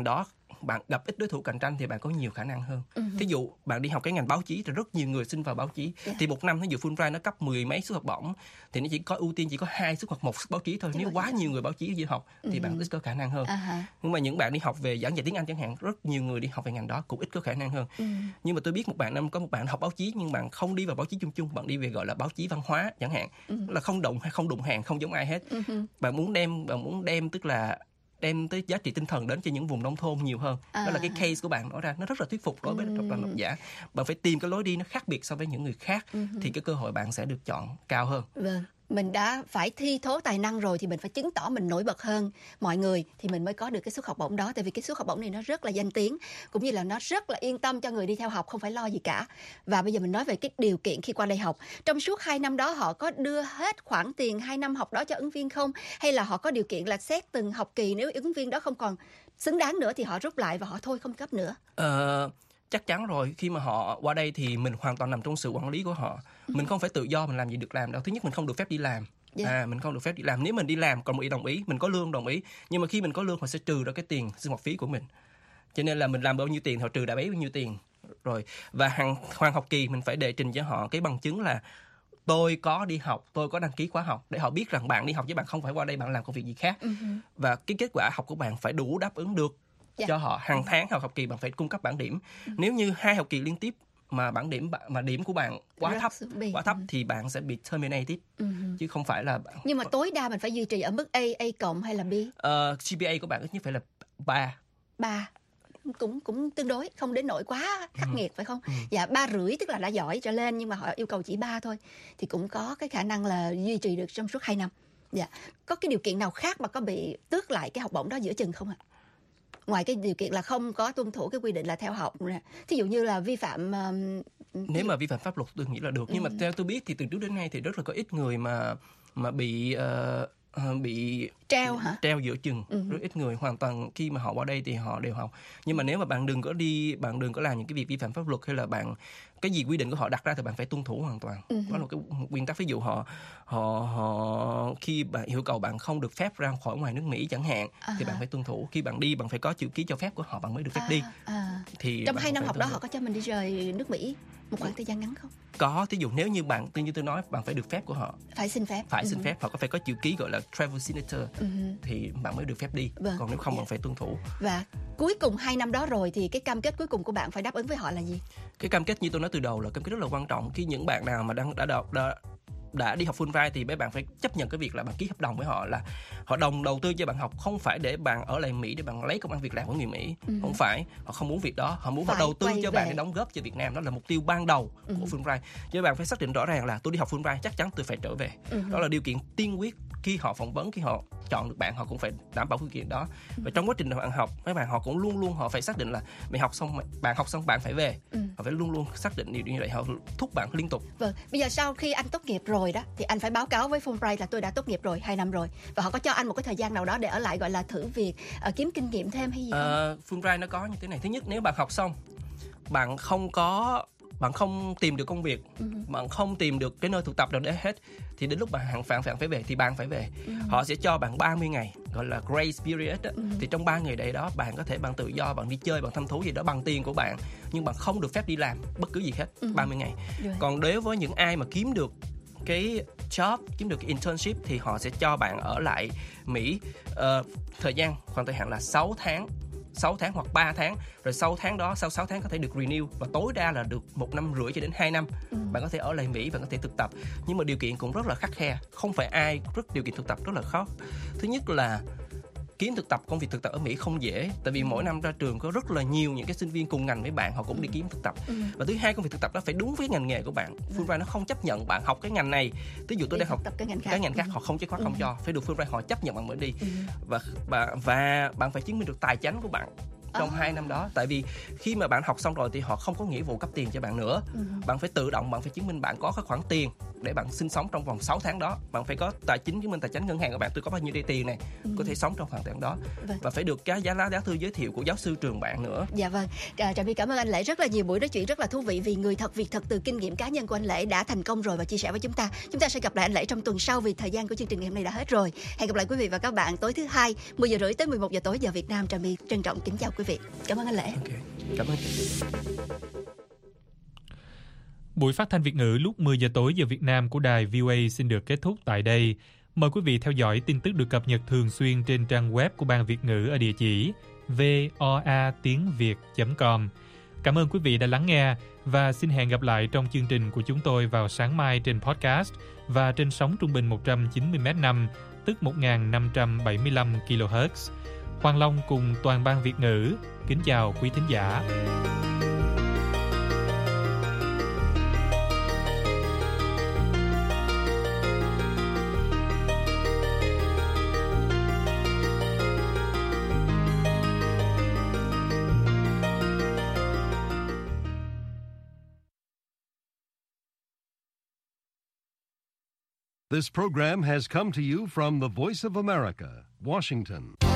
bạn gặp ít đối thủ cạnh tranh thì bạn có nhiều khả năng hơn. Uh-huh. Thí dụ bạn đi học cái ngành báo chí thì rất nhiều người xin vào báo chí. Yeah. Thì một năm thí dụ Fulbright nó cấp mười mấy suất học bổng thì nó chỉ có ưu tiên chỉ có hai suất hoặc một suất báo chí thôi. Chứ nếu quá nhiều người báo chí đi học thì uh-huh. bạn ít có khả năng hơn. Uh-huh. Nhưng mà những bạn đi học về giảng dạy tiếng Anh chẳng hạn, rất nhiều người đi học về ngành đó cũng ít có khả năng hơn. Uh-huh. Nhưng mà tôi biết một bạn năm có một bạn học báo chí nhưng bạn không đi vào báo chí chung chung, bạn đi về gọi là báo chí văn hóa chẳng hạn, uh-huh. là không đụng hay không đụng hàng, không giống ai hết. Uh-huh. Bạn muốn đem bạn muốn đem tức là đem tới giá trị tinh thần đến cho những vùng nông thôn nhiều hơn. À. Đó là cái case của bạn nói ra, nó rất là thuyết phục đối với tập đoàn độc giả. Bạn phải tìm cái lối đi nó khác biệt so với những người khác, uh-huh. thì cái cơ hội bạn sẽ được chọn cao hơn. Vâng. Mình đã phải thi thố tài năng rồi thì mình phải chứng tỏ mình nổi bật hơn mọi người thì mình mới có được cái suất học bổng đó. Tại vì cái suất học bổng này nó rất là danh tiếng, cũng như là nó rất là yên tâm cho người đi theo học, không phải lo gì cả. Và bây giờ mình nói về cái điều kiện khi qua đây học. Trong suốt hai năm đó họ có đưa hết khoản tiền hai năm học đó cho ứng viên không? Hay là họ có điều kiện là xét từng học kỳ, nếu ứng viên đó không còn xứng đáng nữa thì họ rút lại và họ thôi không cấp nữa? Ờ... Uh... Chắc chắn rồi, khi mà họ qua đây thì mình hoàn toàn nằm trong sự quản lý của họ. Mình không phải tự do mình làm gì được làm đâu. Thứ nhất mình không được phép đi làm. Yeah. À, mình không được phép đi làm. Nếu mình đi làm còn một ý đồng ý, mình có lương đồng ý. Nhưng mà khi mình có lương họ sẽ trừ ra cái tiền sinh hoạt phí của mình. Cho nên là mình làm bao nhiêu tiền họ trừ đã bấy bao nhiêu tiền. Rồi và hàng hoàn học kỳ mình phải đệ trình cho họ cái bằng chứng là tôi có đi học, tôi có đăng ký khóa học để họ biết rằng bạn đi học chứ bạn không phải qua đây bạn làm công việc gì khác. Uh-huh. Và cái kết quả học của bạn phải đủ đáp ứng được. Yeah. Cho họ hàng tháng học học kỳ bạn phải cung cấp bảng điểm. Uh-huh. Nếu như hai học kỳ liên tiếp mà bảng điểm mà điểm của bạn quá rất thấp, quá thấp uh-huh. thì bạn sẽ bị terminated, uh-huh. chứ không phải là bạn... Nhưng mà tối đa mình phải duy trì ở mức A, A cộng hay là B? Uh, giê pê a của bạn ít nhất phải là ba. ba cũng cũng tương đối, không đến nỗi quá khắc ừ. nghiệt phải không? Ừ. Dạ ba rưỡi tức là đã giỏi trở lên, nhưng mà họ yêu cầu chỉ ba thôi thì cũng có cái khả năng là duy trì được trong suốt hai năm. Dạ, có cái điều kiện nào khác mà có bị tước lại cái học bổng đó giữa chừng không ạ? Ngoài cái điều kiện là không có tuân thủ cái quy định là theo học nè, thí dụ như là vi phạm uh, nếu mà vi phạm pháp luật tôi nghĩ là được, nhưng ừ. mà theo tôi biết thì từ trước đến nay thì rất là có ít người mà mà bị uh, bị treo hả? Treo giữa chừng. Ừ. Rất ít người, hoàn toàn khi mà họ qua đây thì họ đều học. Nhưng mà nếu mà bạn đừng có đi, bạn đừng có làm những cái việc vi phạm pháp luật, hay là bạn cái gì quy định của họ đặt ra thì bạn phải tuân thủ hoàn toàn. Ừ. Đó là cái nguyên tắc. Ví dụ họ họ họ khi bạn yêu cầu bạn không được phép ra khỏi ngoài nước Mỹ chẳng hạn, à. thì bạn phải tuân thủ. Khi bạn đi bạn phải có chữ ký cho phép của họ bạn mới được phép à. đi. À. Thì trong hai năm học đó họ có cho mình đi rời nước Mỹ một khoảng thời gian ngắn không? Có, thí dụ nếu như bạn, như tôi nói, bạn phải được phép của họ. Phải xin phép. Phải xin uh-huh. phép, họ có phải có chữ ký gọi là travel signature uh-huh. thì bạn mới được phép đi. Vâng. Còn nếu không yeah. bạn phải tuân thủ. Và cuối cùng hai năm đó rồi thì cái cam kết cuối cùng của bạn phải đáp ứng với họ là gì? Cái cam kết như tôi nói từ đầu là cam kết rất là quan trọng. Khi những bạn nào mà đang đã đọc đã, đã đi học Fulbright thì mấy bạn phải chấp nhận cái việc là bạn ký hợp đồng với họ, là họ đồng đầu tư cho bạn học, không phải để bạn ở lại Mỹ để bạn lấy công ăn việc làm của người Mỹ. Ừ. Không phải, họ không muốn việc đó, họ muốn phải họ đầu tư cho về. bạn để đóng góp cho Việt Nam. Đó là mục tiêu ban đầu ừ. của Fulbright. Cho bạn phải xác định rõ ràng là tôi đi học Fulbright chắc chắn tôi phải trở về. Ừ. Đó là điều kiện tiên quyết. Khi họ phỏng vấn, khi họ chọn được bạn, họ cũng phải đảm bảo điều kiện đó. Ừ. Và trong quá trình bạn học, mấy bạn họ cũng luôn luôn họ phải xác định là mày học xong, bạn học xong bạn phải về. Ừ. Họ phải luôn luôn xác định điều như vậy, họ thúc bạn liên tục. Vâng, bây giờ sau khi anh tốt nghiệp rồi đó thì anh phải báo cáo với Fulbright là tôi đã tốt nghiệp rồi, hai năm rồi, và họ có cho anh một cái thời gian nào đó để ở lại gọi là thử việc, uh, kiếm kinh nghiệm thêm hay gì không? Uh, Fulbright nó có như thế này. Thứ nhất, nếu bạn học xong bạn không có bạn không tìm được công việc, uh-huh. bạn không tìm được cái nơi thực tập nào để hết, thì đến lúc bạn hàng phản phản phải về thì bạn phải về. Uh-huh. Họ sẽ cho bạn ba mươi ngày gọi là grace period đó. Uh-huh. Thì trong ba ngày đấy đó bạn có thể bạn tự do, bạn đi chơi, bạn thăm thú gì đó bằng tiền của bạn, nhưng bạn không được phép đi làm bất cứ gì hết. Uh-huh. ba mươi ngày. Rồi. Còn đối với những ai mà kiếm được cái job, kiếm được cái internship thì họ sẽ cho bạn ở lại Mỹ uh, thời gian khoảng thời hạn là sáu tháng sáu tháng hoặc ba tháng, rồi sau tháng đó, sau sáu tháng có thể được renew, và tối đa là được một năm rưỡi cho đến hai năm. Ừ. Bạn có thể ở lại Mỹ và có thể thực tập, nhưng mà điều kiện cũng rất là khắt khe, không phải ai rất điều kiện thực tập rất là khó. Thứ nhất là kiếm thực tập, công việc thực tập ở Mỹ không dễ, tại vì mỗi năm ra trường có rất là nhiều những cái sinh viên cùng ngành với bạn, họ cũng đi kiếm thực tập. Ừ. Và thứ hai, công việc thực tập đó phải đúng với ngành nghề của bạn. Ừ. Fulbright nó không chấp nhận bạn học cái ngành này, ví dụ tôi đang học cái ngành khác, cái ngành khác ừ. họ không chế khóa, không ừ. cho, phải được Fulbright họ chấp nhận bạn mới đi. Ừ. và, và và bạn phải chứng minh được tài chính của bạn trong hai năm đó. Tại vì khi mà bạn học xong rồi thì họ không có nghĩa vụ cấp tiền cho bạn nữa. Ừ. Bạn phải tự động, bạn phải chứng minh bạn có cái khoản tiền để bạn sinh sống trong vòng sáu tháng đó. Bạn phải có tài chính, chứng minh tài chính ngân hàng của bạn, tôi có bao nhiêu đây tiền này, ừ. có thể sống trong khoảng thời gian đó. Vâng. Và phải được cái giá lá giá thư giới thiệu của giáo sư trường bạn nữa. Dạ vâng. À, Trà My cảm ơn anh Lễ rất là nhiều, buổi nói chuyện rất là thú vị, vì người thật việc thật từ kinh nghiệm cá nhân của anh Lễ đã thành công rồi và chia sẻ với chúng ta. Chúng ta sẽ gặp lại anh Lễ trong tuần sau vì thời gian của chương trình ngày hôm nay đã hết rồi. Hẹn gặp lại quý vị và các bạn tối thứ hai mười giờ rưỡi tới mười một giờ tối giờ Việt Nam. Trà My trân trọng kính chào quý vị. quý vị. Cảm ơn anh Lễ. Okay. Cảm ơn. Buổi phát thanh Việt ngữ lúc mười giờ tối giờ Việt Nam của đài vê o a xin được kết thúc tại đây. Mời quý vị theo dõi tin tức được cập nhật thường xuyên trên trang web của Ban Việt ngữ ở địa chỉ voa tiếng việt chấm com. Cảm ơn quý vị đã lắng nghe và xin hẹn gặp lại trong chương trình của chúng tôi vào sáng mai trên podcast và trên sóng trung bình một trăm chín mươi mét năm, tức một nghìn năm trăm bảy mươi lăm ki lô héc. Hoàng Long cùng toàn ban Việt ngữ kính chào quý thính giả. This program has come to you from the Voice of America, Washington.